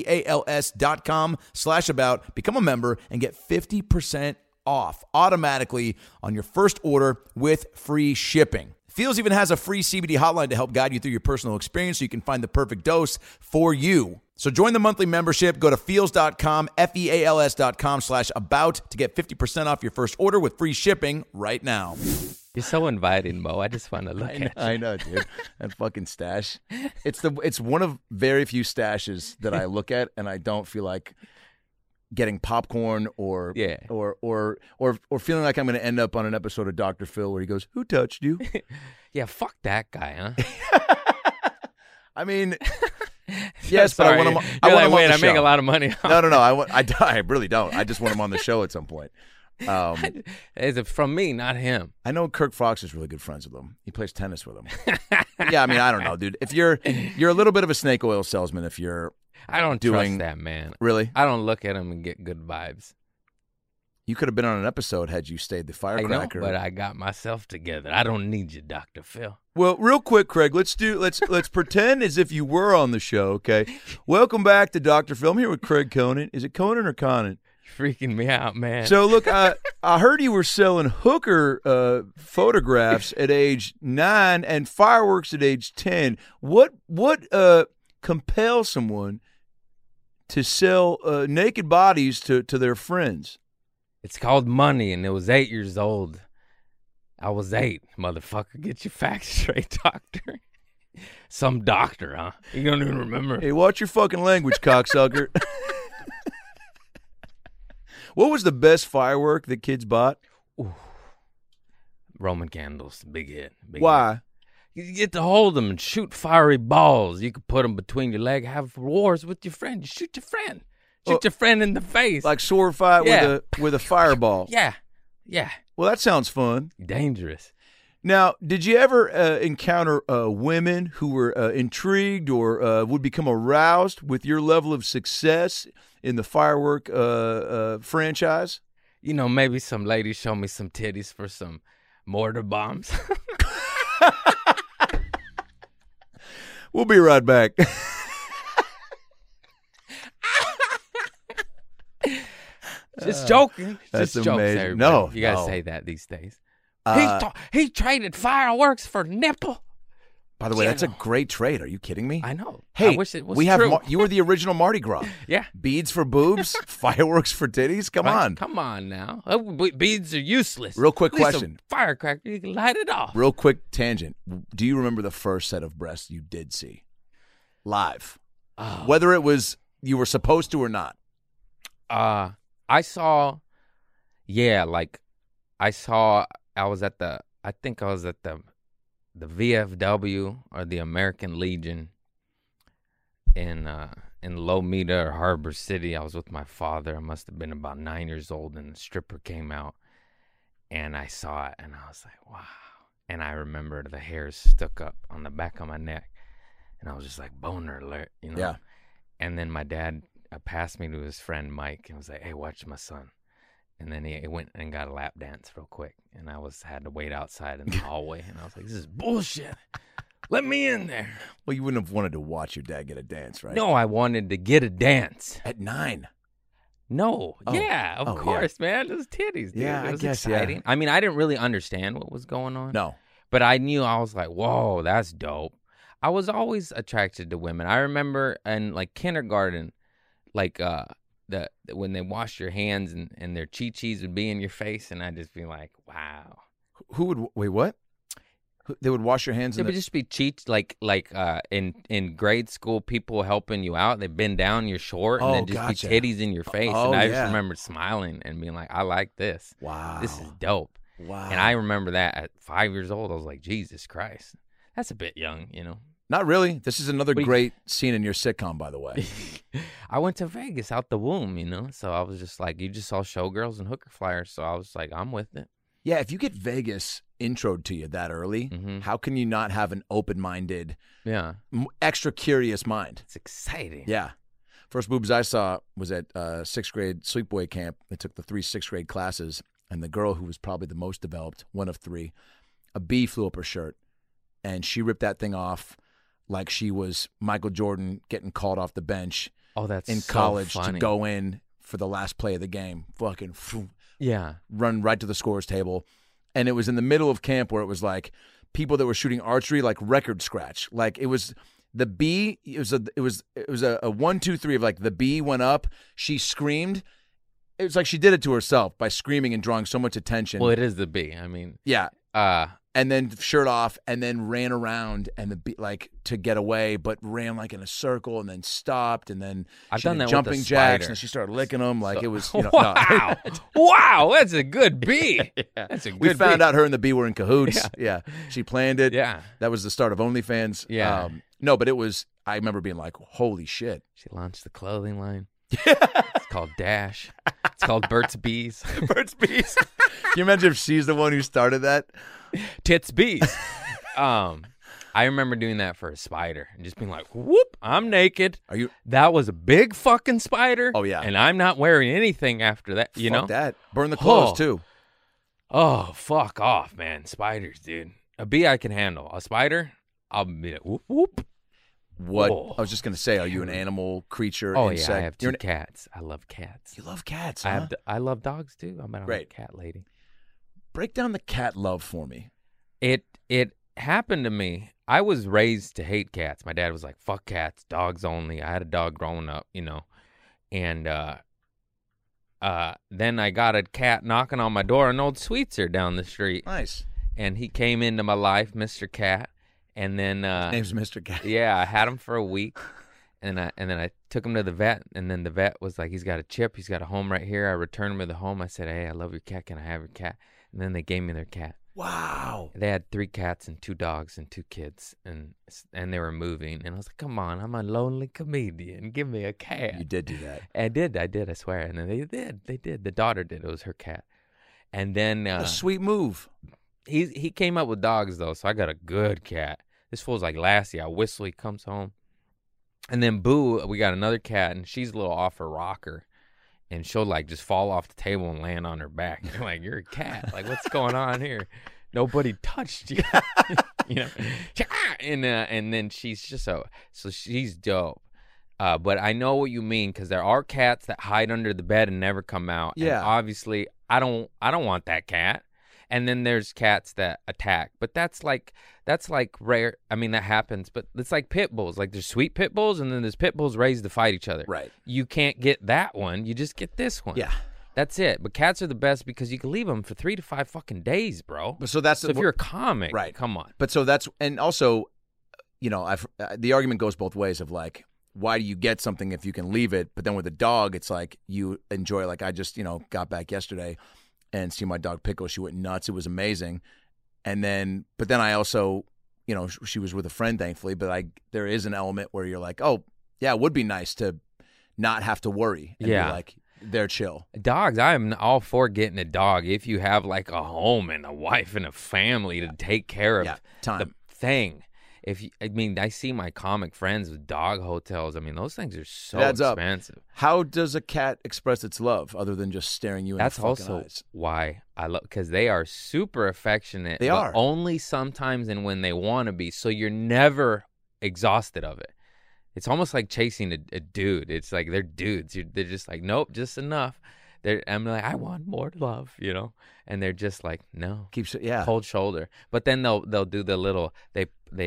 FEALS.com/about. Become a member and get 50% off automatically on your first order with free shipping. Feels even has a free CBD hotline to help guide you through your personal experience so you can find the perfect dose for you. So join the monthly membership. Go to feels.com, FEALS.com/about to get 50% off your first order with free shipping right now. You're so inviting, Mo. I just want to look at you. I know, dude. That fucking stash. It's one of very few stashes that I look at and I don't feel like getting popcorn or feeling like I'm going to end up on an episode of Dr. Phil where he goes, "Who touched you?" Yeah, fuck that guy, huh? I mean, yes, but I want him. I make a lot of money. No. I really don't. I just want him on the show at some point. Is it from me, not him? I know Kirk Fox is really good friends with him. He plays tennis with him. Yeah, I mean, I don't know, dude. If you're a little bit of a snake oil salesman, if you're I don't trust that man. Really? I don't look at him and get good vibes. You could have been on an episode had you stayed the firecracker. I know, but I got myself together. I don't need you, Dr. Phil. Well, real quick, Craig, let's pretend as if you were on the show, okay? Welcome back to Dr. Phil. I'm here with Craig Conan. Is it Conan or Conan? freaking me out, man. So look, I heard you were selling hooker photographs at age 9 and fireworks at age 10. What compels someone to sell naked bodies to their friends? It's called money, and it was 8 years old. I was 8, motherfucker. Get your facts straight, doctor. Some doctor, huh? You don't even remember. Hey, watch your fucking language, cocksucker. What was the best firework that kids bought? Ooh. Roman candles, big hit. Why? You get to hold them and shoot fiery balls. You could put them between your legs, have wars with your friend. You shoot your friend. Shoot your friend in the face. Like sword fight with a fireball. Yeah. Well, that sounds fun. Dangerous. Now, did you ever encounter women who were intrigued or would become aroused with your level of success in the firework franchise? You know, maybe some ladies show me some titties for some mortar bombs. We'll be right back. Just joking. That's just amazing. Jokes, everybody. No, you gotta say that these days. He traded fireworks for nipple. By the way, that's a great trade. Are you kidding me? I know. Hey, I wish it was true. You were the original Mardi Gras. Yeah. Beads for boobs, fireworks for titties. Come on. Come on now. Beads are useless. Real quick At least question. A firecracker, you can light it off. Real quick tangent. Do you remember the first set of breasts you did see live? Oh. Whether it was you were supposed to or not? I saw, I was at the VFW or the American Legion in Lomita or Harbor City. I was with my father. I must have been about 9 years old, and the stripper came out, and I saw it, and I was like, wow. And I remember the hairs stuck up on the back of my neck, and I was just like, boner alert, you know? Yeah. And then my dad passed me to his friend Mike and was like, hey, watch my son. And then he went and got a lap dance real quick. And I had to wait outside in the hallway. And I was like, this is bullshit. Let me in there. Well, you wouldn't have wanted to watch your dad get a dance, right? No, I wanted to get a dance. At 9? No. Oh. Yeah, of course, man. Those titties, dude. Yeah, it was I guess, exciting. yeah. I mean, I didn't really understand what was going on. No. But I knew, I was like, whoa, that's dope. I was always attracted to women. I remember in like kindergarten, like when they wash your hands and their chi-chis would be in your face, and I'd just be like, wow. Who would wait? What? They would wash your hands. It would just be cheats, like in grade school, people helping you out. They bend down, you're short, and then just be titties in your face. And I just remember smiling and being like, I like this. Wow, this is dope. Wow. And I remember that at 5 years old, I was like, Jesus Christ, that's a bit young, you know. Not really. This is another great scene in your sitcom, by the way. I went to Vegas out the womb, you know, so I was just like, you just saw showgirls and hooker flyers, so I was like, I'm with it. Yeah, if you get Vegas introed to you that early, how can you not have an open-minded, extra curious mind? It's exciting. Yeah. First boobs I saw was at 6th grade sleepaway camp. They took the 3 6th grade classes, and the girl who was probably the most developed, one of 3, a bee flew up her shirt, and she ripped that thing off like she was Michael Jordan getting called off the bench in college to go in for the last play of the game. Fucking run right to the scorer's table. And it was in the middle of camp where it was like people that were shooting archery, like record scratch. Like it was the bee. It was a 1, 2, 3 of like the bee went up. She screamed. It was like she did it to herself by screaming and drawing so much attention. Well, it is the bee. I mean, yeah. And then shirt off, and then ran around and the bee, like to get away, but ran like in a circle, and then stopped, and then I've done that jumping with a jacks, spider. and she started licking them like it was. Wow, wow, that's a good bee. That's a good. We found bee. out her and the bee were in cahoots. Yeah, she planned it. Yeah, that was the start of OnlyFans. Yeah, no, but it was. I remember being like, "Holy shit!" She launched the clothing line. It's called Dash. It's called Burt's Bees. Burt's Bees. Can you imagine if she's the one who started that? Tits Bees. I remember doing that for a spider and just being like, whoop, I'm naked. Are you? That was a big fucking spider. Oh, yeah. And I'm not wearing anything after that, you know? that. Burn the clothes, too. Oh, fuck off, man. Spiders, dude. A bee I can handle. A spider, I'll be like, whoop, whoop. What? Oh. I was just going to say, are you an animal creature? Oh, insect? Yeah, I have 2 cats. I love cats. You love cats, huh? I love dogs, too. I'm a cat lady. Break down the cat love for me. It happened to me. I was raised to hate cats. My dad was like, fuck cats, dogs only. I had a dog growing up, And then I got a cat knocking on my door, an old Sweetser down the street. Nice. And he came into my life, Mr. Cat. And then his name's Mr. Cat. Yeah, I had him for a week, and then I took him to the vet, and then the vet was like, he's got a chip, he's got a home right here. I returned him to the home. I said, hey, I love your cat. Can I have your cat? And then they gave me their cat. Wow. They had 3 cats and 2 dogs and 2 kids, and they were moving. And I was like, come on, I'm a lonely comedian. Give me a cat. You did do that. I did, I swear. And then they did. The daughter did. It was her cat. And then a sweet move. He came up with dogs, though, so I got a good cat. This fool's like Lassie. I whistle, he comes home. And then Boo, we got another cat, and she's a little off her rocker. And she'll, like, just fall off the table and land on her back. You're like, you're a cat. Like, what's going on here? Nobody touched you. And then she's just so she's dope. But I know what you mean, because there are cats that hide under the bed and never come out. Yeah. And obviously, I don't want that cat. And then there's cats that attack, but that's like rare. I mean, that happens, but it's like pit bulls. Like there's sweet pit bulls, and then there's pit bulls raised to fight each other. Right. You can't get that one. You just get this one. Yeah. That's it. But cats are the best because you can leave them for 3 to 5 fucking days, bro. So if you're a comic, right? Come on. But so that's, and also, the argument goes both ways of like, why do you get something if you can leave it? But then with a dog, it's like you enjoy. Like I just got back yesterday and see my dog Pickle. She went nuts. It was amazing. But then I also, she was with a friend, thankfully. But there is an element where you're like, oh yeah, it would be nice to not have to worry. And be like, they're chill. Dogs, I am all for getting a dog if you have like a home and a wife and a family to take care of the thing. I see my comic friends with dog hotels. I mean, those things are so expensive. How does a cat express its love other than just staring you in the fucking eyes? That's also why I love, because they are super affectionate. They are. Only sometimes and when they want to be. So you're never exhausted of it. It's almost like chasing a dude. It's like they're dudes. They're just like, nope, just enough. I'm like, I want more love, and they're just like, no, cold shoulder. But then they'll do the little they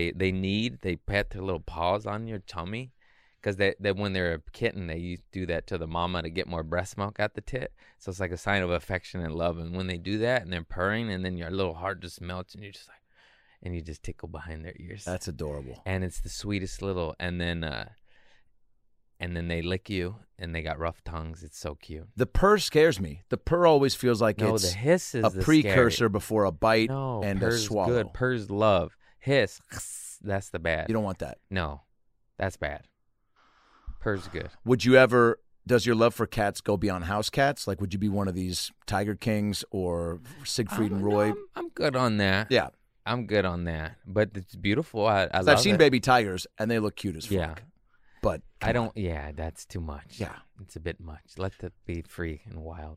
pet their little paws on your tummy, because they when they're a kitten they do that to the mama to get more breast milk at the tit. So it's like a sign of affection and love. And when they do that and they're purring, and then your little heart just melts, and you're just like, and you just tickle behind their ears. That's adorable. And it's the sweetest little. And then they lick you, and they got rough tongues. It's so cute. The purr scares me. The purr always feels like it's the hiss is a precursor scary. Before a bite and a swallow. Good. Purr's love. Hiss, that's the bad. You don't want that. No, that's bad. Purr's good. Does your love for cats go beyond house cats? Like, would you be one of these Tiger Kings or Siegfried and Roy? No, I'm good on that. Yeah. I'm good on that. But it's beautiful. I love it. I've seen baby tigers, and they look cute as fuck. Yeah. But I don't. Yeah, that's too much. Yeah, it's a bit much. Let that be free and wild.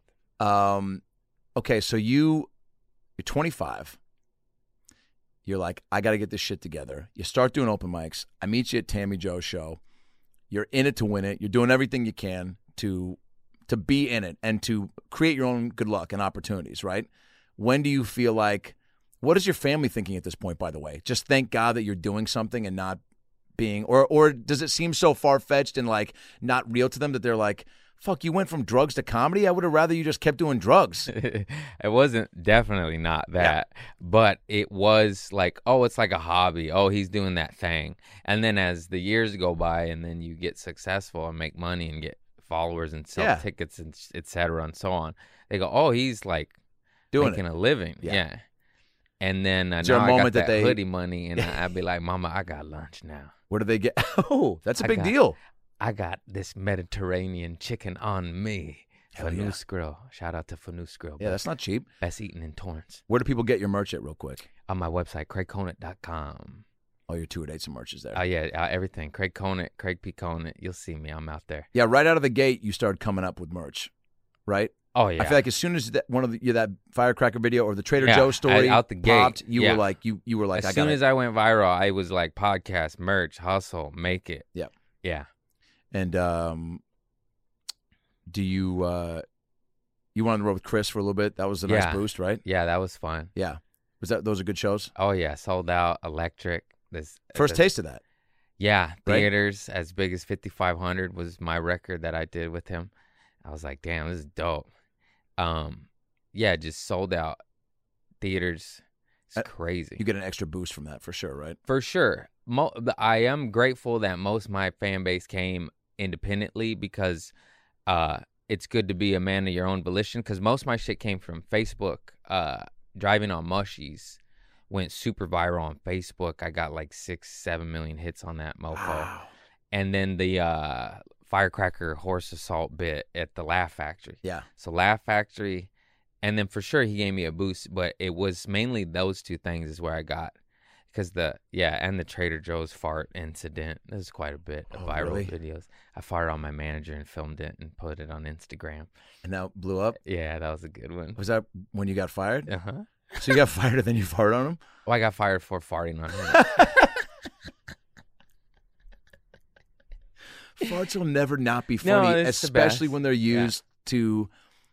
Okay, so you're 25. You're like, I got to get this shit together. You start doing open mics. I meet you at Tammy Joe's show. You're in it to win it. You're doing everything you can to be in it and to create your own good luck and opportunities. Right? When do you feel like? What is your family thinking at this point? By the way, just thank God that you're doing something and not being, or does it seem so far-fetched and like not real to them that they're like, fuck, you went from drugs to comedy? I would have rather you just kept doing drugs. It wasn't definitely not that, but it was like, oh, it's like a hobby. Oh, he's doing that thing. And then as the years go by and then you get successful and make money and get followers and sell tickets and et cetera and so on, they go, oh, he's like making a living. Yeah. And then now I got that hoodie money, and I'd be like, Mama, I got lunch now. Where do they get? Oh, that's a big deal. I got this Mediterranean chicken on me. Fanous Grill. Shout out to Fanous Grill. Yeah, that's not cheap. Best eaten in Torrance. Where do people get your merch at real quick? On my website, CraigConant.com. Oh, your 2 at 8 some merch is there. Everything. Craig Conant, Craig P. Conant. You'll see me. I'm out there. Yeah, right out of the gate, you started coming up with merch, right? Oh yeah. I feel like as soon as that firecracker video or the Trader Joe story out the gate, popped, you were like you were like, as soon as I went viral, I was like, podcast, merch, hustle, make it. Yep. Yeah. And do you went on the road with Chris for a little bit? That was a nice boost, right? Yeah, that was fun. Yeah. Those are good shows? Oh yeah, sold out, electric. First taste of that. Yeah, theaters as big as 5,500 was my record that I did with him. I was like, damn, this is dope. Yeah, just sold out theaters. It's crazy. You get an extra boost from that for sure, right? For sure. I am grateful that most of my fan base came independently because it's good to be a man of your own volition, because most of my shit came from Facebook. Driving on Mushies went super viral on Facebook. I got like 6-7 million hits on that mofo. Wow. And then the firecracker horse assault bit at the Laugh Factory. Yeah. So Laugh Factory, and then for sure he gave me a boost, but it was mainly those two things is where I got, because and the Trader Joe's fart incident. There's quite a bit of viral videos. I farted on my manager and filmed it and put it on Instagram. And that blew up? Yeah, that was a good one. Was that when you got fired? Uh-huh. So you got fired and then you farted on him? Well, I got fired for farting on him. Farts will never not be funny, especially when they're used to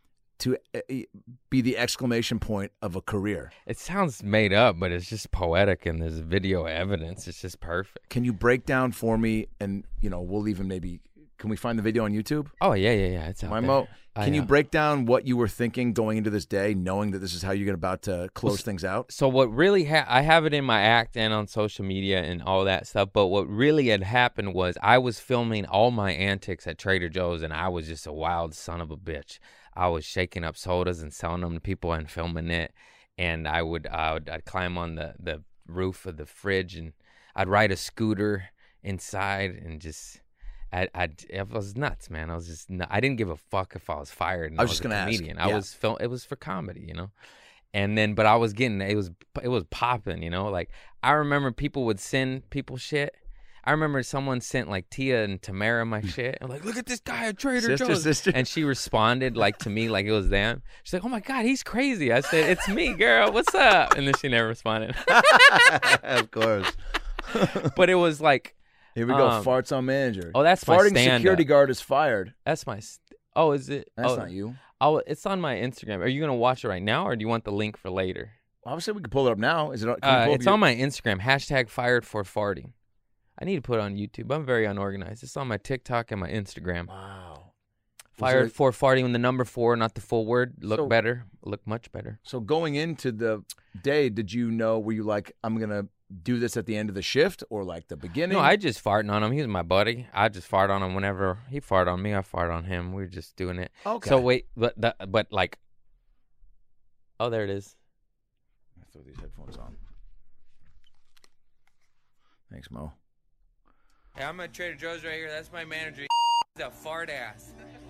be the exclamation point of a career. It sounds made up, but it's just poetic, and there's video evidence. It's just perfect. Can you break down for me, and we'll even maybe, can we find the video on YouTube? Oh, yeah. It's out there. Can you break down what you were thinking going into this day, knowing that this is how you're about to close things out? So what really I have it in my act and on social media and all that stuff, but what really had happened was I was filming all my antics at Trader Joe's, and I was just a wild son of a bitch. I was shaking up sodas and selling them to people and filming it, and I'd climb on the roof of the fridge, and I'd ride a scooter inside and just... I was nuts, man. I was just I didn't give a fuck if I was fired. And I was just gonna comedian. Ask. It was for comedy, And then, but I was getting it was popping, Like I remember people would send people shit. I remember someone sent like Tia and Tamara my shit. I'm like, look at this guy at Trader Joe's. Sister. And she responded like to me like it was them. She's like, oh my God, he's crazy. I said, it's me, girl. What's up? And then she never responded. Of course. But it was like. Here we go. Farts on manager. Oh, that's my stand-up. Farting security guard is fired. That's my. Oh, is it? That's not you. Oh, it's on my Instagram. Are you gonna watch it right now, or do you want the link for later? Obviously, we can pull it up now. Is it? It's on my Instagram. #fired for farting. I need to put it on YouTube. I'm very unorganized. It's on my TikTok and my Instagram. Wow. Fired for farting with the number 4, not the full word. Look better. Look much better. So going into the day, did you know? Were you like, I'm gonna do this at the end of the shift or like the beginning? No, I just farting on him. He was my buddy. I just fart on him whenever he farted on me. I fart on him. We were just doing it. Okay. So wait, but like, oh, there it is. I throw these headphones on. Thanks, Mo. Hey, I'm at Trader Joe's right here. That's my manager. He's a fart ass.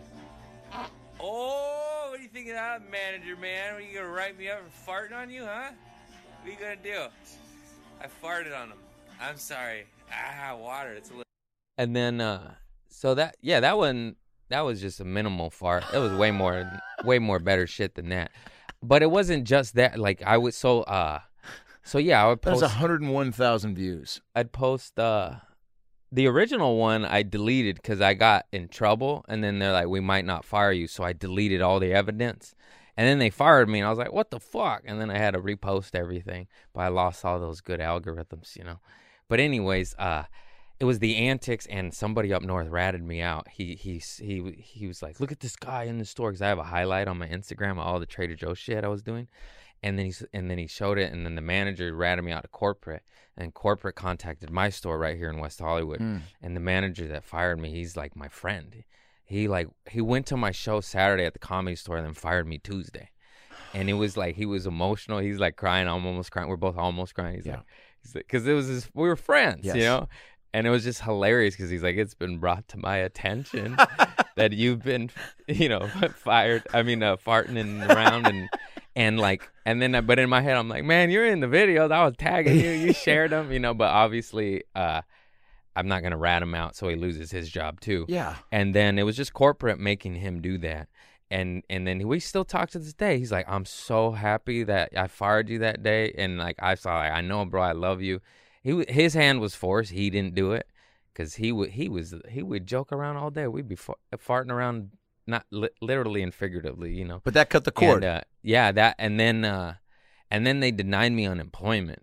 Oh, what do you think of that, manager, man? Are you gonna write me up for farting on you, huh? What are you gonna do? I farted on him. I'm sorry. Water. It's a little. And then, so that one, that was just a minimal fart. It was way more better shit than that. But it wasn't just that. Like I would I would post. That's 101,000 views. I'd post the original one. I deleted because I got in trouble, and then they're like, "We might not fire you," so I deleted all the evidence. And then they fired me, and I was like, what the fuck? And then I had to repost everything, but I lost all those good algorithms, But anyways, it was the antics, and somebody up north ratted me out. He was like, look at this guy in the store, because I have a highlight on my Instagram of all the Trader Joe shit I was doing. And then he showed it, and then the manager ratted me out to corporate, and corporate contacted my store right here in West Hollywood. And the manager that fired me, he's like my friend. He went to my show Saturday at the Comedy Store and then fired me Tuesday. And it was like, he was emotional. He's like crying. I'm almost crying. We're both almost crying. He's like, because it was we were friends, And it was just hilarious because he's like, it's been brought to my attention that you've been, fired. I mean, farting around and then, but in my head, I'm like, man, you're in the videos. I was tagging you. You shared them, but obviously, I'm not going to rat him out so he loses his job too. Yeah. And then it was just corporate making him do that. and then we still talk to this day. He's like, I'm so happy that I fired you that day. And like, I know, bro, I love you. His hand was forced. He didn't do it because he would joke around all day. We'd be farting around, not literally and figuratively, you know. But that cut the cord. And, and then they denied me unemployment.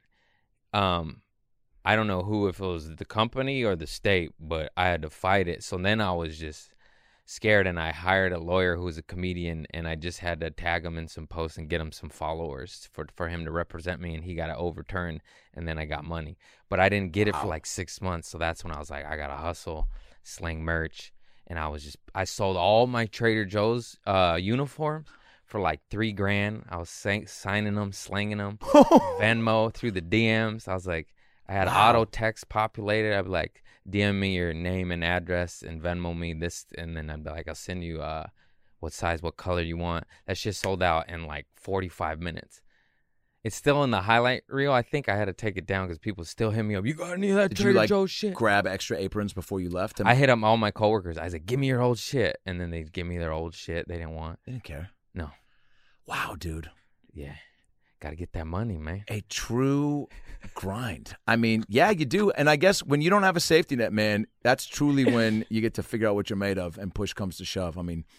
I don't know if it was the company or the state, but I had to fight it. So then I was just scared, and I hired a lawyer who was a comedian, and I just had to tag him in some posts and get him some followers for him to represent me, and he got it overturned, and then I got money. But I didn't get it for like 6 months, so that's when I was like, I gotta hustle, sling merch, and I sold all my Trader Joe's uniforms for like $3,000. I was signing them, slinging them, Venmo through the DMs. I was like, I had auto text populated. I'd be like, DM me your name and address and Venmo me this, and then I'd be like, I'll send you what size, what color you want. That shit sold out in like 45 minutes. It's still in the highlight reel. I think I had to take it down because people still hit me up. You got any of that Trader Joe shit? Grab extra aprons before you left? I hit up all my coworkers. I said, give me your old shit. And then they'd give me their old shit they didn't want. They didn't care. No. Wow, dude. Yeah. Got to get that money, man. A true grind. I mean, yeah, you do. And I guess when you don't have a safety net, man, that's truly when you get to figure out what you're made of and push comes to shove. I mean,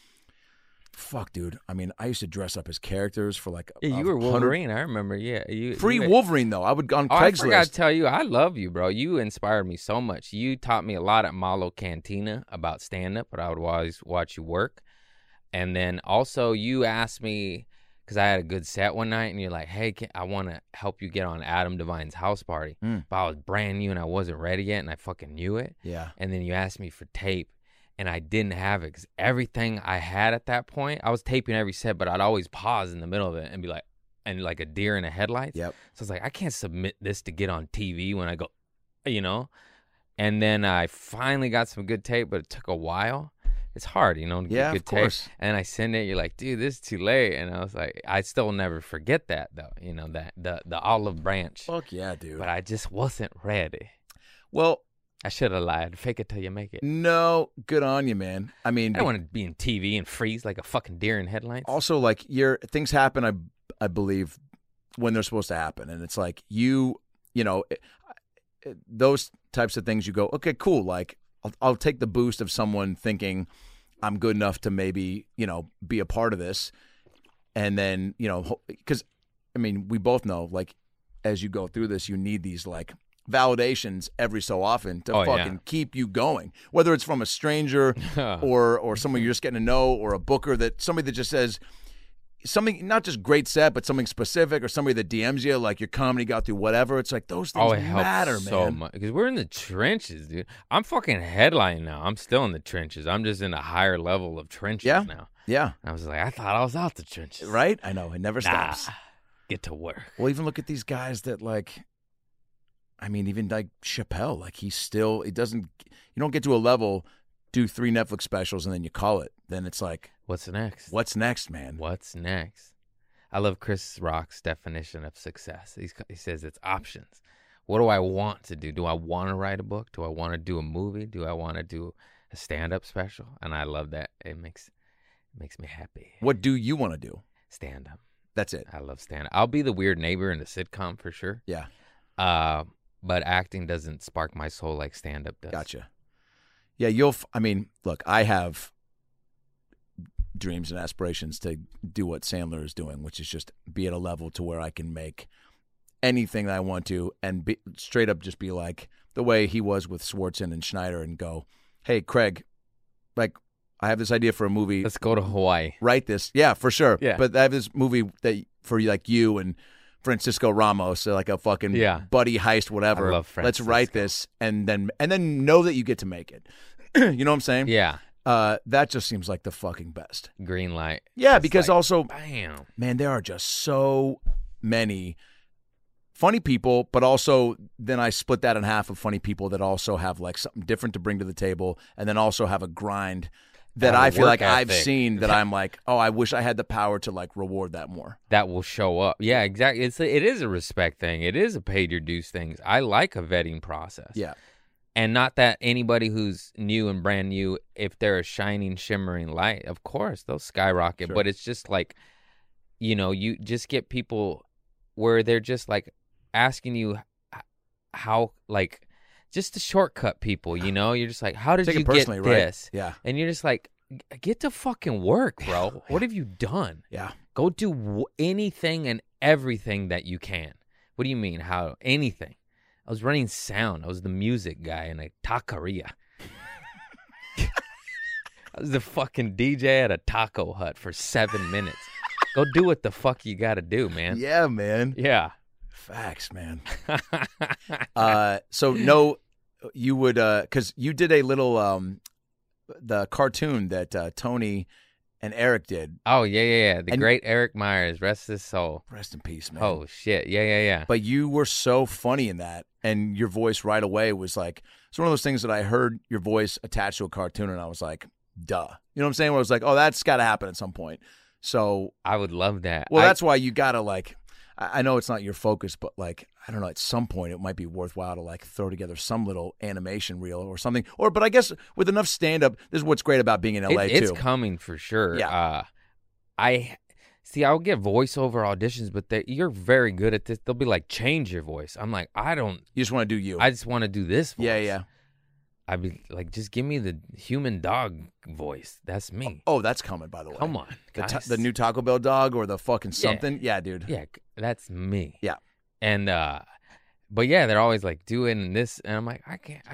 fuck, dude. I mean, I used to dress up as characters for like you were Wolverine, I remember. Yeah. Wolverine, though. I would on Craigslist. I forgot to tell you, I love you, bro. You inspired me so much. You taught me a lot at Malo Cantina about stand-up, but I would always watch you work. And then also you asked me, because I had a good set one night, and you're like, hey, I want to help you get on Adam Devine's house party. But I was brand new, and I wasn't ready yet, and I fucking knew it. Yeah. And then you asked me for tape, and I didn't have it, because everything I had at that point, I was taping every set, but I'd always pause in the middle of it and be like, and like a deer in the headlights. Yep. So I was like, I can't submit this to get on TV when I go, you know? And then I finally got some good tape, but it took a while. It's hard, you know, to get good tape. And I send it, you're like, dude, this is too late. And I was like, I still never forget that, though, you know, that the olive branch. Fuck yeah, dude. But I just wasn't ready. Well, I should have lied. Fake it till you make it. No, good on you, man. I mean, I don't want to be in TV and freeze like a fucking deer in headlights. Also, like, things happen, I believe, when they're supposed to happen. And it's like you know, those types of things you go, okay, cool, like, I'll take the boost of someone thinking I'm good enough to maybe, you know, be a part of this. And then, you know, because, I mean, we both know, like, as you go through this, you need these, like, validations every so often to keep you going. Whether it's from a stranger or someone you're just getting to know, or a booker, somebody that just says something, not just great set, but something specific, or somebody that DMs you, like your comedy got through whatever. It's like those things matter, man. So much, because we're in the trenches, dude. I'm fucking headlining now. I'm still in the trenches. I'm just in a higher level of trenches now. Yeah. I was like, I thought I was out the trenches. Right? I know. It never stops. Get to work. Well, even look at these guys that, like, I mean, even like Chappelle, like you don't get to a level, do 3 Netflix specials, and then you call it. Then it's like, what's next? What's next, man? What's next? I love Chris Rock's definition of success. He says it's options. What do I want to do? Do I want to write a book? Do I want to do a movie? Do I want to do a stand-up special? And I love that. It makes me happy. What do you want to do? Stand-up. That's it. I love stand-up. I'll be the weird neighbor in a sitcom for sure. Yeah. But acting doesn't spark my soul like stand-up does. Gotcha. Yeah, I mean, look, I have dreams and aspirations to do what Sandler is doing, which is just be at a level to where I can make anything that I want to and straight up just be like the way he was with Schwartzen and Schneider and go, hey, Craig, like, I have this idea for a movie. Let's go to Hawaii. Write this. Yeah, for sure. Yeah. But I have this movie that for like you and Francisco Ramos, so like a fucking buddy heist, whatever. I love Francisco. Let's write this and then know that you get to make it. You know what I'm saying? Yeah. That just seems like the fucking best. Green light. Yeah, because like, also, bam, man, there are just so many funny people, but also then I split that in half of funny people that also have like something different to bring to the table, and then also have a grind that I feel like I've seen that I'm like, oh, I wish I had the power to like reward that more. That will show up. Yeah, exactly. It is a respect thing. It is a paid your dues thing. I like a vetting process. Yeah. And not that anybody who's new and brand new, if they're a shining, shimmering light, of course, they'll skyrocket. Sure. But it's just like, you just get people where they're just like asking you how, like, just the shortcut people, you're just like, how did you get this? Right? Yeah. And you're just like, get to fucking work, bro. Yeah. What have you done? Yeah. Go do anything and everything that you can. What do you mean? How? Anything. I was running sound. I was the music guy in a taqueria. I was the fucking DJ at a taco hut for 7 minutes. Go do what the fuck you got to do, man. Yeah, man. Yeah. Facts, man. So no, you would, because you did a little, the cartoon that Tony and Eric did. Oh, yeah. The great Eric Myers, rest his soul. Rest in peace, man. Oh, shit. Yeah. But you were so funny in that, and your voice right away was like, it's one of those things that I heard your voice attached to a cartoon, and I was like, duh. You know what I'm saying? Where I was like, oh, that's got to happen at some point. So I would love that. Well, that's why you got to, like, I know it's not your focus, but, like, I don't know, at some point it might be worthwhile to, like, throw together some little animation reel or something. But I guess with enough stand-up, this is what's great about being in LA, too. It's coming for sure. Yeah. I'll get voiceover auditions, but you're very good at this. They'll be like, change your voice. I'm like, I don't. You just want to do you. I just want to do this voice. Yeah. I'd be like, just give me the human dog voice. That's me. Oh, that's coming, by the way. Come on, guys. The new Taco Bell dog or the fucking something? Yeah, dude. Yeah, that's me. Yeah. And, but yeah, they're always like doing this, and I'm like, I can't.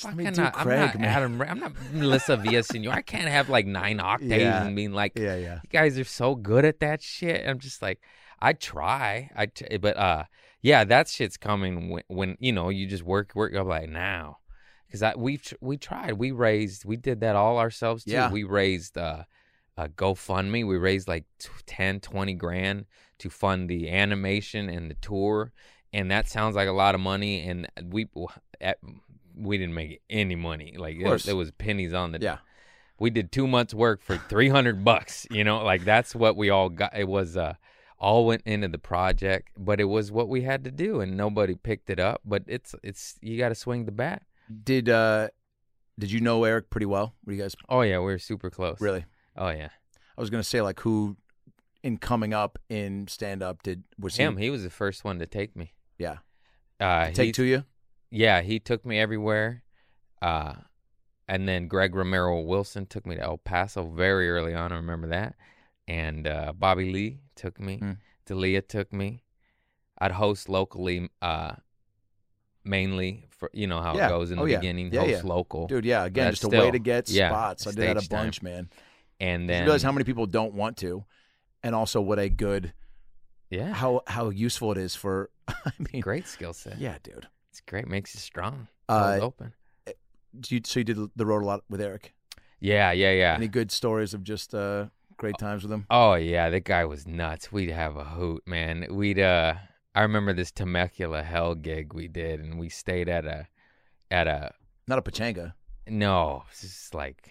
I'm not Melissa Villaseñor. I can't have like 9 octaves and being like, yeah. You guys are so good at that shit. I'm just like, I try, but yeah, that shit's coming when you just work. I'm like now, because we tried, we did that all ourselves too. Yeah. We raised a GoFundMe. We raised like 10-20 grand to fund the animation and the tour. And that sounds like a lot of money, and we didn't make any money. Like there was pennies on the. Yeah. We did 2 months' work for $300. Like that's what we all got. It was all went into the project, but it was what we had to do, and nobody picked it up. But it's you got to swing the bat. Did you know Eric pretty well? Were you guys? Oh yeah, we were super close. Really? Oh yeah. I was gonna say, like, who in coming up in stand up was him? He was the first one to take me. Yeah. Take to you? Yeah, he took me everywhere. And then Greg Romero Wilson took me to El Paso very early on. I remember that. And Bobby Lee took me. D'Elia took me. I'd host locally, mainly for how it goes in the beginning. Host local. Dude, yeah. Again, just a way to get spots. I did that a bunch, man. And then you realize how many people don't want to, and also what a good... Yeah. How useful it is for, great skill set. Yeah, dude. It's great. Makes you strong. Open. So you did the road a lot with Eric? Yeah. Any good stories of just great times with him? Oh, yeah. That guy was nuts. We'd have a hoot, man. I remember this Temecula Hell gig we did, and we stayed at a. Not a pachanga. No. It's just like.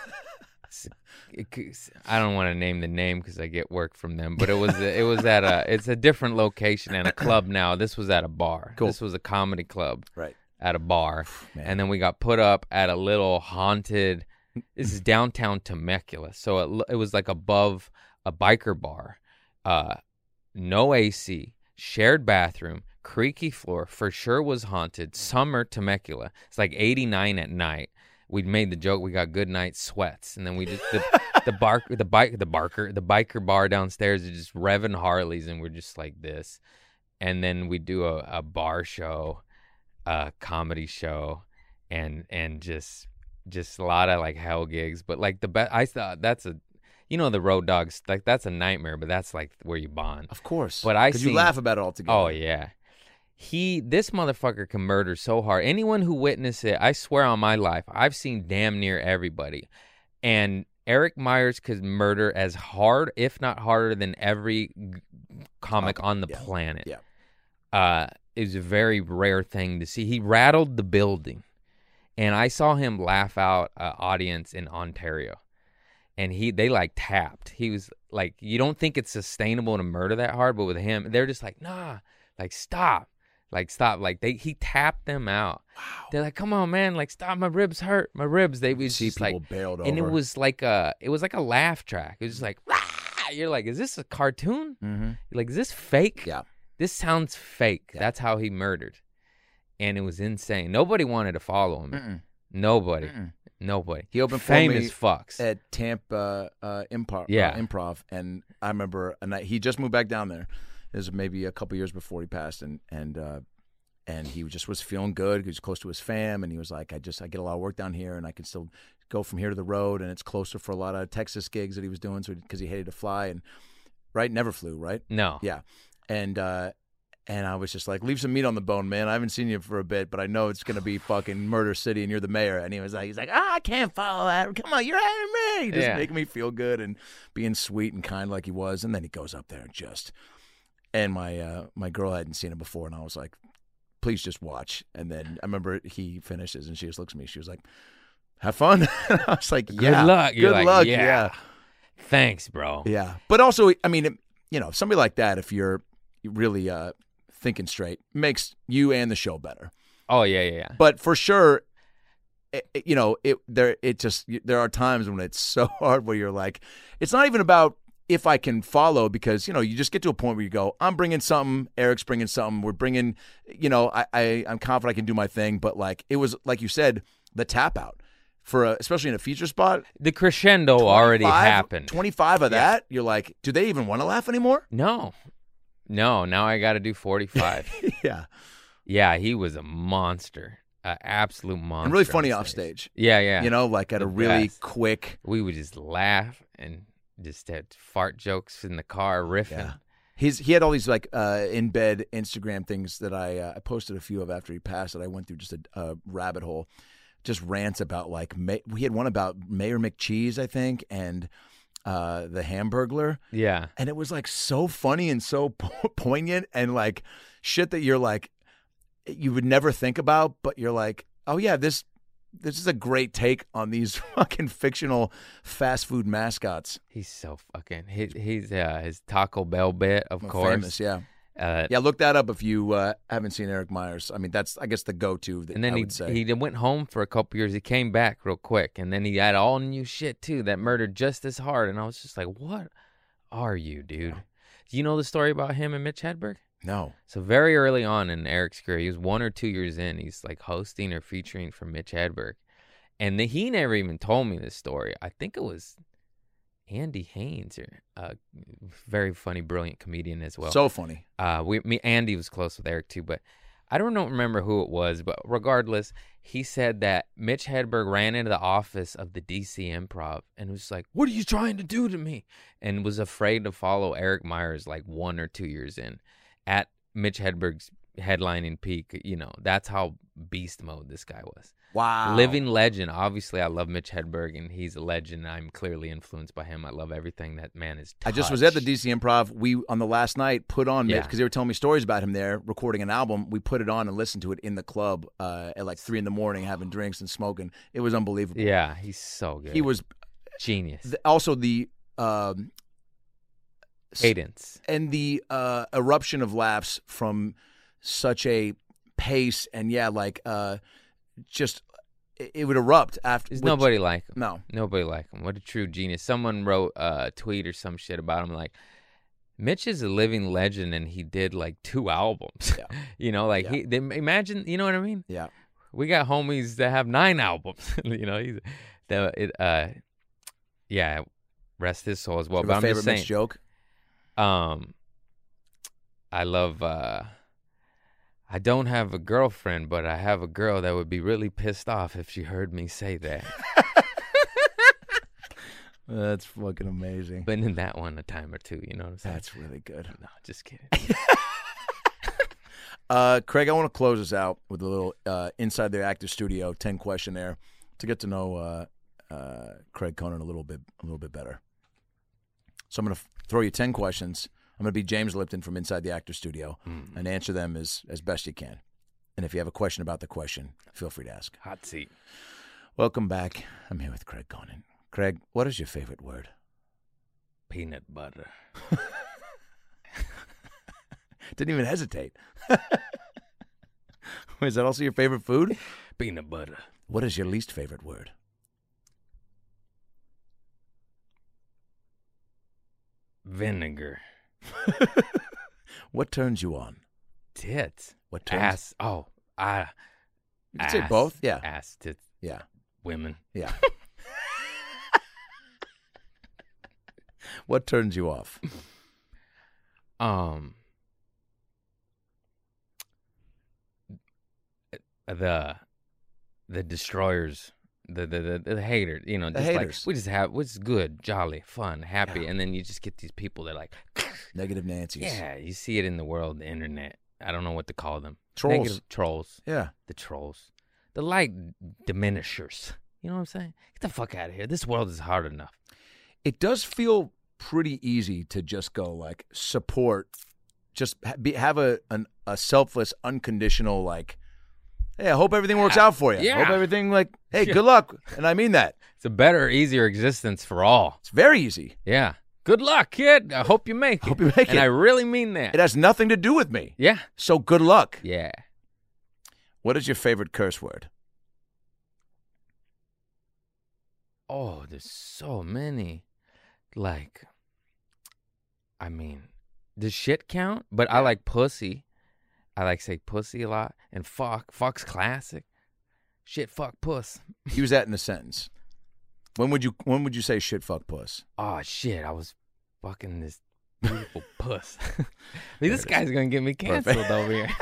I don't want to name the name because I get work from them, but it was at it's a different location and a club now. This was at a bar. Cool. This was a comedy club. Right. At a bar. Man. And then we got put up at a little haunted, this is downtown Temecula. So it was like above a biker bar. No AC, shared bathroom, creaky floor, for sure was haunted. Summer Temecula. It's like 89 at night. We'd made the joke. We got good night sweats, and then we just the biker bar downstairs is just revving Harleys, and we're just like this. And then we do a bar show, a comedy show, and just a lot of like hell gigs. But like the best, I thought that's the Road Dogs, like that's a nightmare, but that's like where you bond. Of course, but because you laugh about it all together. Oh yeah. This motherfucker can murder so hard. Anyone who witnessed it, I swear on my life, I've seen damn near everybody. And Eric Myers could murder as hard, if not harder, than every comic on the planet. Yeah. It's a very rare thing to see. He rattled the building. And I saw him laugh out an audience in Ontario. And they like tapped. He was like, you don't think it's sustainable to murder that hard, but with him, they're just like, nah, like stop. Like, stop. Like, he tapped them out. Wow. They're like, come on, man. Like, stop. My ribs hurt. My ribs. They was see just people like, bailed over. And it was like a laugh track. It was just like, rah! You're like, is this a cartoon? Mm-hmm. You're like, is this fake? Yeah. This sounds fake. Yeah. That's how he murdered. And it was insane. Nobody wanted to follow him. Mm-mm. Nobody. Mm-mm. Nobody. He opened famous for me fucks at Tampa Improv. Yeah. Improv, and I remember a night he just moved back down there. It was maybe a couple years before he passed, and he just was feeling good. He was close to his fam, and he was like, I get a lot of work down here, and I can still go from here to the road, and it's closer for a lot of Texas gigs that he was doing, so because he hated to fly, and never flew, right? No. Yeah, and I was just like, leave some meat on the bone, man. I haven't seen you for a bit, but I know it's going to be fucking Murder City and you're the mayor. And he's like, I can't follow that. Come on, you're having me. Just making me feel good and being sweet and kind like he was. And then he goes up there and my girl hadn't seen him before. And I was like, please just watch. And then I remember he finishes and she just looks at me. She was like, have fun. I was like, yeah. Good luck. You're good like, luck. Yeah. Thanks, bro. Yeah. But also, I mean, somebody like that, if you're really thinking straight, makes you and the show better. Oh yeah. But for sure, there are times when it's so hard where you're like, it's not even about if I can follow, because you just get to a point where you go, I'm bringing something, Eric's bringing something, we're bringing, I'm confident I can do my thing. But like it was like you said, the tap out especially in a feature spot, the crescendo already happened. 25 of that, you're like, do they even want to laugh anymore? No, now I got to do 45. Yeah, he was a monster, an absolute monster. And really funny off stage. Yeah. Like at a really quick. We would just laugh and just had fart jokes in the car riffing. Yeah. He had all these like in bed Instagram things that I posted a few of after he passed that I went through just a rabbit hole, just rants about like we had one about Mayor McCheese, I think, and the Hamburglar. Yeah. And it was like so funny and so poignant and like shit that you're like, you would never think about, but you're like, oh yeah, this is a great take on these fucking fictional fast food mascots. He's so fucking, he's his Taco Bell bit, of course. Famous, yeah. Look that up if you haven't seen Eric Myers. I mean, that's, I guess, the go-to. And then he went home for a couple years. He came back real quick, and then he had all new shit too that murdered just as hard. And I was just like, "What are you, dude?" Do you know the story about him and Mitch Hedberg? No. So very early on in Eric's career, he was 1 or 2 years in. He's like hosting or featuring for Mitch Hedberg, and he never even told me this story. I think it was Andy Haynes, a very funny, brilliant comedian as well. So funny. Andy was close with Eric too, but I don't remember who it was. But regardless, he said that Mitch Hedberg ran into the office of the DC Improv and was like, "What are you trying to do to me?" And was afraid to follow Eric Myers like 1 or 2 years in at Mitch Hedberg's headlining peak. That's how beast mode this guy was. Wow. Living legend. Obviously, I love Mitch Hedberg, and he's a legend. I'm clearly influenced by him. I love everything that man is touched. I just was at the DC Improv. We, on the last night, put on Mitch, because they were telling me stories about him there, recording an album. We put it on and listened to it in the club at like 3 a.m, having drinks and smoking. It was unbelievable. Yeah, he's so good. He was genius. Also, the cadence and the eruption of laughs from such a pace, and just it would erupt after. There's nobody like him. No, nobody like him. What a true genius. Someone wrote a tweet or some shit about him like, Mitch is a living legend, and he did like 2 albums. Yeah. Imagine, you know what I mean? Yeah. We got homies that have 9 albums. Rest his soul as well. But I'm favorite just saying, Mitch joke? I love. I don't have a girlfriend, but I have a girl that would be really pissed off if she heard me say that. That's fucking amazing. Been in that one a time or two, you know what I'm saying? That's really good. No, just kidding. Craig, I want to close us out with a little Inside the Actor Studio 10 questionnaire to get to know Craig Conan a little bit better. So I'm going to throw you 10 questions. I'm going to be James Lipton from Inside the Actor Studio and answer them as best you can. And if you have a question about the question, feel free to ask. Hot seat. Welcome back. I'm here with Craig Conan. Craig, what is your favorite word? Peanut butter. Didn't even hesitate. Is that also your favorite food? Peanut butter. What is your least favorite word? Vinegar. What turns you on? Tits. What turns? Ass. Oh, you can say both. Yeah. Ass, tits. Yeah. Women. Yeah. What turns you off? The destroyers, the haters, you know, the just haters. Like we just have what's good, jolly, fun, happy, and then you just get these people that like negative Nancy's. Yeah, you see it in the world, the internet. I don't know what to call them. Trolls. Negative trolls. Yeah. The trolls. The light diminishers. You know what I'm saying? Get the fuck out of here. This world is hard enough. It does feel pretty easy to just go like support, just have a selfless, unconditional like, hey, I hope everything works out for you. Yeah. Hope everything like, hey, good luck. And I mean that. It's a better, easier existence for all. It's very easy. Yeah. Good luck, kid. I hope you make it. Hope you make it. And I really mean that. It has nothing to do with me. Yeah. So good luck. Yeah. What is your favorite curse word? Oh, there's so many. Like, I mean, does shit count? But I like pussy. I like say pussy a lot. And fuck. Fuck's classic. Shit, fuck, puss. Use that in a sentence. When would you say shit, fuck, puss? Oh, shit. I was fucking this beautiful puss. This guy's going to get me canceled over here.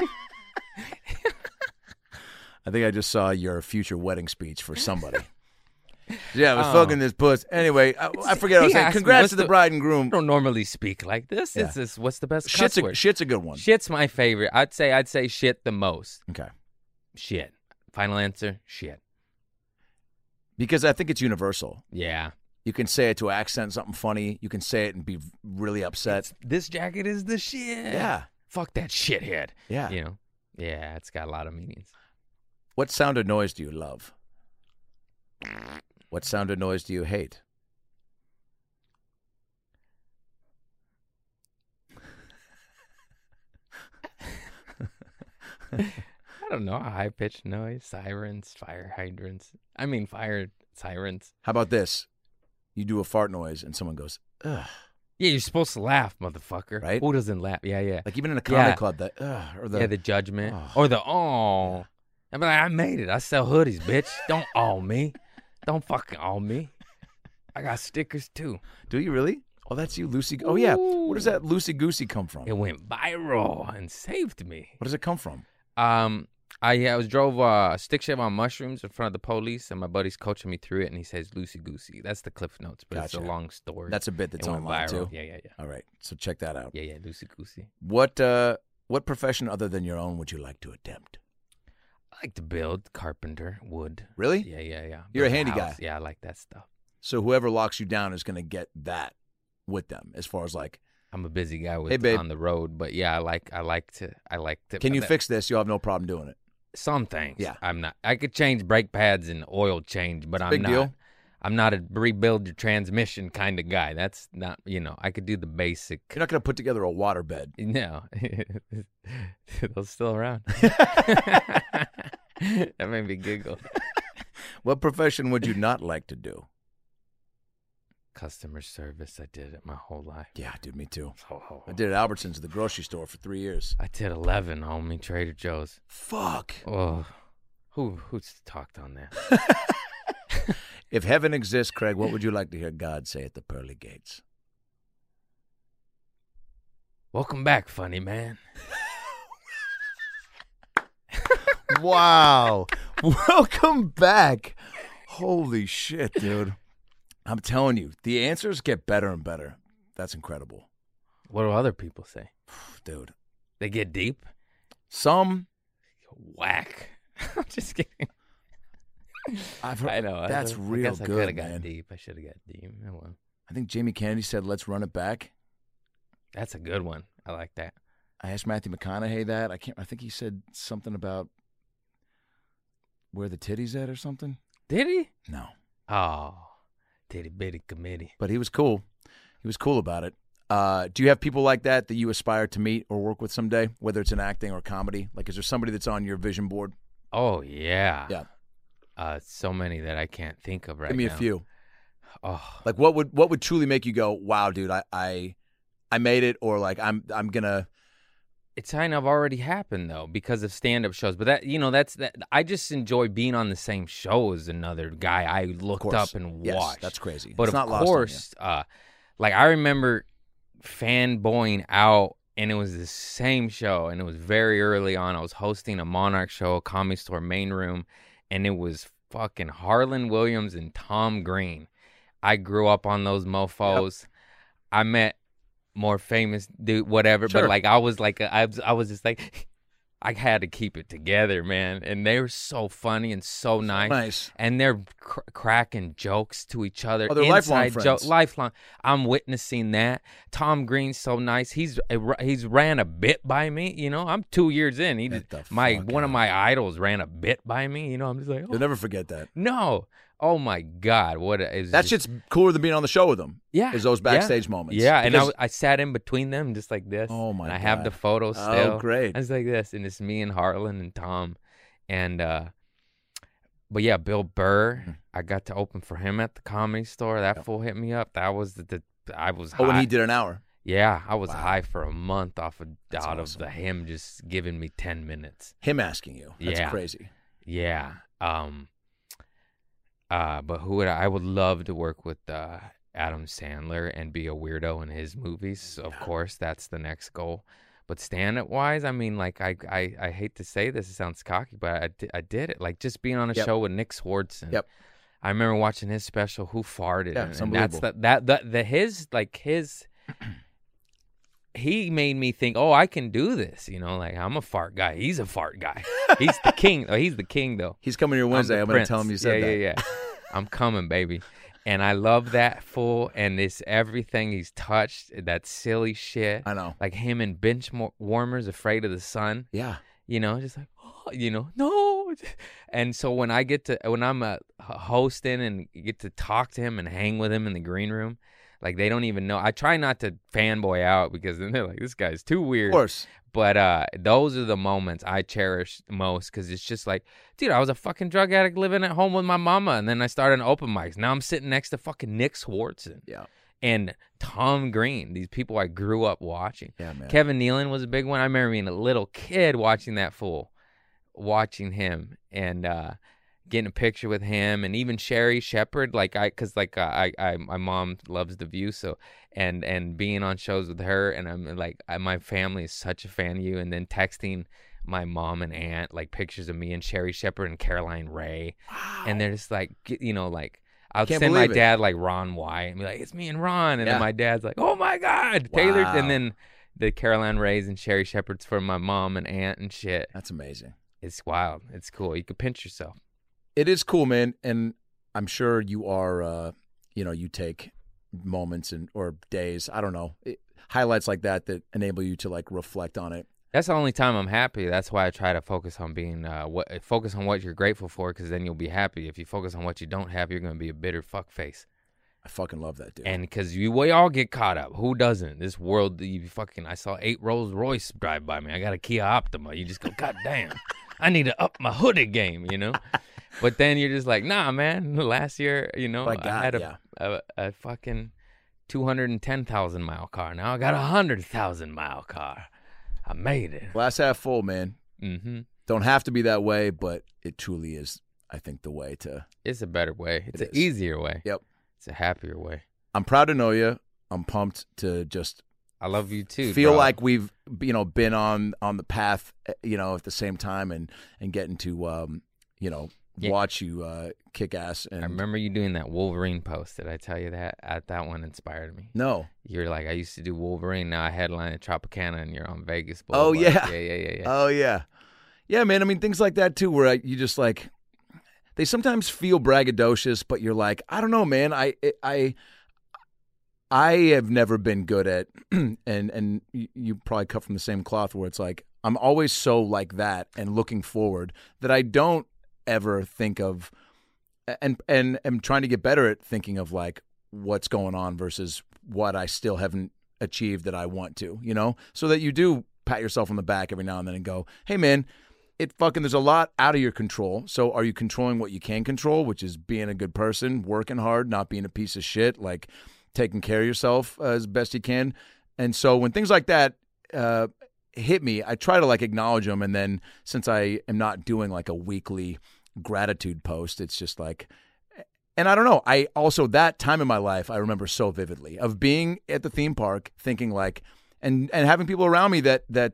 I think I just saw your future wedding speech for somebody. Yeah, I was fucking this puss. Anyway, I forget what I was saying. Congrats to the bride and groom. I don't normally speak like this. Yeah. It's this, what's the best cuss word? Shit's a good one. Shit's my favorite. I'd say shit the most. Okay. Shit. Final answer, shit. Because I think it's universal. Yeah. You can say it to accent something funny. You can say it and be really upset. This jacket is the shit. Yeah. Fuck that shithead. Yeah. You know? Yeah, it's got a lot of meanings. What sound or noise do you love? What sound or noise do you hate? I don't know. A high-pitched noise, sirens, fire hydrants. I mean, fire sirens. How about this? You do a fart noise and someone goes, ugh. Yeah, you're supposed to laugh, motherfucker. Right? Who doesn't laugh? Yeah, yeah. Like even in a comedy club, that or the judgment. Oh. Or the oh. I'm like, I made it. I sell hoodies, bitch. Don't awe me. Don't fucking awe me. I got stickers too. Do you really? Oh, that's you, Lucy. Oh, yeah. Where does that Loosey Goosey come from? It went viral and saved me. What does it come from? I drove a stick shift on mushrooms in front of the police, and my buddy's coaching me through it, and he says Loosey Goosey. That's the Cliff Notes, but it's a long story. That's a bit that's online too. Yeah, yeah, yeah. All right, so check that out. Yeah, yeah, Loosey Goosey. What profession other than your own would you like to attempt? I like to build, carpenter, wood. Really? Yeah, yeah, yeah. You're a handy guy. Yeah, I like that stuff. So whoever locks you down is going to get that with them, as far as like. I'm a busy guy on the road, but yeah, I like to. Can you fix this? You'll have no problem doing it. Some things. Yeah. I'm not. I could change brake pads and oil change, but I'm not. Deal. I'm not a rebuild your transmission kind of guy. That's not. I could do the basic. You're not going to put together a water bed. No, they're still around. That made me giggle. What profession would you not like to do? Customer service. I did it my whole life. Yeah, dude, me too. I did it at Albertsons at the grocery store for 3 years. I did 11, homie. Trader Joe's. Fuck. Oh, who's talked on that? If heaven exists, Craig, what would you like to hear God say at the pearly gates? Welcome back, funny man. Wow. Welcome back. Holy shit, dude. I'm telling you, the answers get better and better. That's incredible. What do other people say? Dude. They get deep? Some. Whack. I'm just kidding. I know. That's real I guess good, I could have man. got deep. I should have got deep. Oh, well. I think Jamie Kennedy said, let's run it back. That's a good one. I like that. I asked Matthew McConaughey that. I think he said something about where the titty's at or something. Did he? No. Oh, titty bitty committee. But he was cool. He was cool about it. Do you have people like that you aspire to meet or work with someday, whether it's in acting or comedy? Like, is there somebody that's on your vision board? Oh, yeah. Yeah. So many that I can't think of right now. Give me a few. Oh. Like, what would truly make you go, wow, dude, I made it, or like I'm gonna. It's kind of already happened though because of stand-up shows, but that I just enjoy being on the same show as another guy I looked up and watched. That's crazy. But it's of not course, like I remember fanboying out, and it was the same show, and it was very early on. I was hosting a Monarch show, a Comedy Store main room, and it was fucking Harlan Williams and Tom Green. I grew up on those mofos. Yep. I met more famous dude, whatever, sure. But like I was just like, I had to keep it together, man. And they were so funny and so nice. And they're cracking jokes to each other. Oh, they're lifelong friends. Lifelong. I'm witnessing that. Tom Green's so nice. He's ran a bit by me. You know, I'm 2 years in. One of my idols ran a bit by me. You know, I'm just like, oh. You'll never forget that. No. Oh my God! That shit's cooler than being on the show with them. Yeah, is those backstage moments. Yeah, and I sat in between them just like this. Oh my God! I have the photos still. Oh, great! I was like this, and it's me and Harlan and Tom, and but yeah, Bill Burr. Mm-hmm. I got to open for him at the Comedy Store. That fool hit me up. That was I was high. Oh, when he did an hour. Yeah, I was high for a month of him just giving me 10 minutes. Him asking you. That's crazy. Yeah. But I would love to work with Adam Sandler and be a weirdo in his movies. Of course, that's the next goal. But stand-up wise, I mean, like I hate to say this, it sounds cocky, but I did it. Like just being on a show with Nick Swardson. Yep. I remember watching his special, Who Farted? Yeah, it's unbelievable. He made me think, oh, I can do this. You know, like I'm a fart guy. He's a fart guy. He's the king. Oh, he's the king, though. He's coming here Wednesday. I'm going to tell him you said that. Yeah. I'm coming, baby. And I love that fool, and it's everything he's touched, that silly shit. I know. Like him and bench warmers, Afraid of the Sun. Yeah. You know, just like, oh, you know, no. And so when I'm hosting and get to talk to him and hang with him in the green room, like they don't even know. I try not to fanboy out because then they're like, this guy's too weird. Of course. But those are the moments I cherish most because it's just like, dude, I was a fucking drug addict living at home with my mama, and then I started open mics. Now I'm sitting next to fucking Nick Swardson. Yeah. And Tom Green, these people I grew up watching. Yeah, man. Kevin Nealon was a big one. I remember being a little kid watching that fool, watching him and getting a picture with him, and even Sherry Shepherd, my mom loves The View, so and being on shows with her, and I'm like, my family is such a fan of you, and then texting my mom and aunt like pictures of me and Sherry Shepherd and Caroline Ray, and they're just like, you know, like I'll send my dad like Ron White and be like, it's me and Ron, and then my dad's like, oh my God, Taylor, and then the Caroline Rays and Sherry Shepherds for my mom and aunt and shit. That's amazing. It's wild. It's cool. You could pinch yourself. It is cool, man, and I'm sure you are. You take moments or days. I don't know, highlights like that enable you to like reflect on it. That's the only time I'm happy. That's why I try to focus on being focus on what you're grateful for, because then you'll be happy. If you focus on what you don't have, you're gonna be a bitter fuckface. I fucking love that, dude. And because we all get caught up. Who doesn't? This world, I saw 8 Rolls Royce drive by me. I got a Kia Optima. You just go, God damn, I need to up my hoodie game, you know. But then you're just like, nah, man. Last year, you know, I had a fucking 210,000 mile car. Now I got 100,000 mile car. I made it. Glass half full, man. Mm-hmm. Don't have to be that way, but it truly is, I think, the way to. It's a better way. It's an easier way. Yep. It's a happier way. I'm proud to know you. I'm pumped to just. I love you too. Feel bro. like we've, been on the path, at the same time, and getting to, watch you kick ass. And I remember you doing that Wolverine post. Did I tell you that? That one inspired me. No. You're like, I used to do Wolverine. Now I headline at Tropicana, and you're on Vegas Boulevard. Oh yeah. Yeah. Oh yeah. Yeah, man. I mean, things like that too, where you just like, they sometimes feel braggadocious, but you're like, I don't know, man. I have never been good at, and you probably cut from the same cloth, where it's like, I'm always so like that and looking forward that I don't ever think of, and am trying to get better at thinking of like what's going on versus what I still haven't achieve that I want to, so that you do pat yourself on the back every now and then and go, hey, man, there's a lot out of your control. So are you controlling what you can control, which is being a good person, working hard, not being a piece of shit, like taking care of yourself as best you can? And so when things like that hit me, I try to like acknowledge them. And then since I am not doing like a weekly gratitude post, it's just like, and I don't know, I also, that time in my life, I remember so vividly of being at the theme park thinking like, and having people around me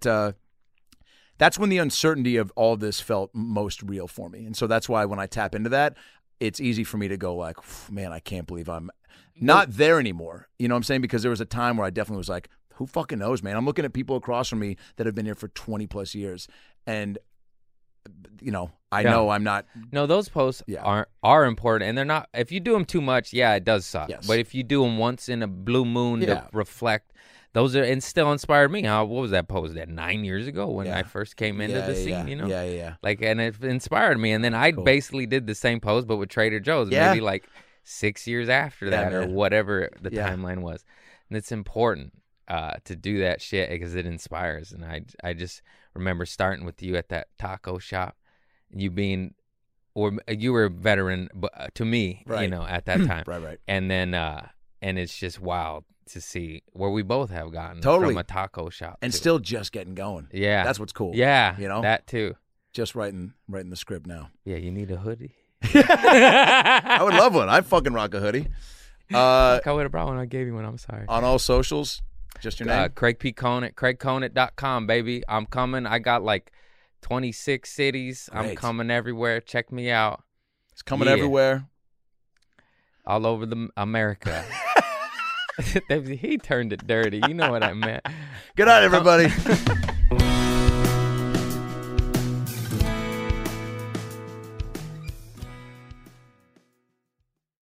that's when the uncertainty of all this felt most real for me. And so that's why when I tap into that, it's easy for me to go like, man, I can't believe I'm not there anymore. You know what I'm saying? Because there was a time where I definitely was like, who fucking knows, man? I'm looking at people across from me that have been here for 20 plus years. And, I know I'm not. No, those posts are important. And they're not, if you do them too much, it does suck. Yes. But if you do them once in a blue moon to reflect, those are, and still inspired me. What was that post 9 years ago when I first came into the scene, Yeah. Like, and it inspired me. And then I basically did the same post, but with Trader Joe's, maybe like 6 years after that or whatever the timeline was. And it's important to do that shit because it inspires. And I just remember starting with you at that taco shop, you you were a veteran to me, at that time. Right. And then, and it's just wild to see where we both have gotten from a taco shop and still just getting going. Yeah, that's what's cool. Yeah, that too. Just writing the script now. Yeah, you need a hoodie. I would love one. I fucking rock a hoodie. I would have brought one. I gave you one. I'm sorry. On all socials, just your name. Craig P. Conant, CraigConant.com, baby. I'm coming. I got like 26 cities. Great. I'm coming everywhere. Check me out. It's coming everywhere. All over America. He turned it dirty. You know what I meant. Good night, everybody.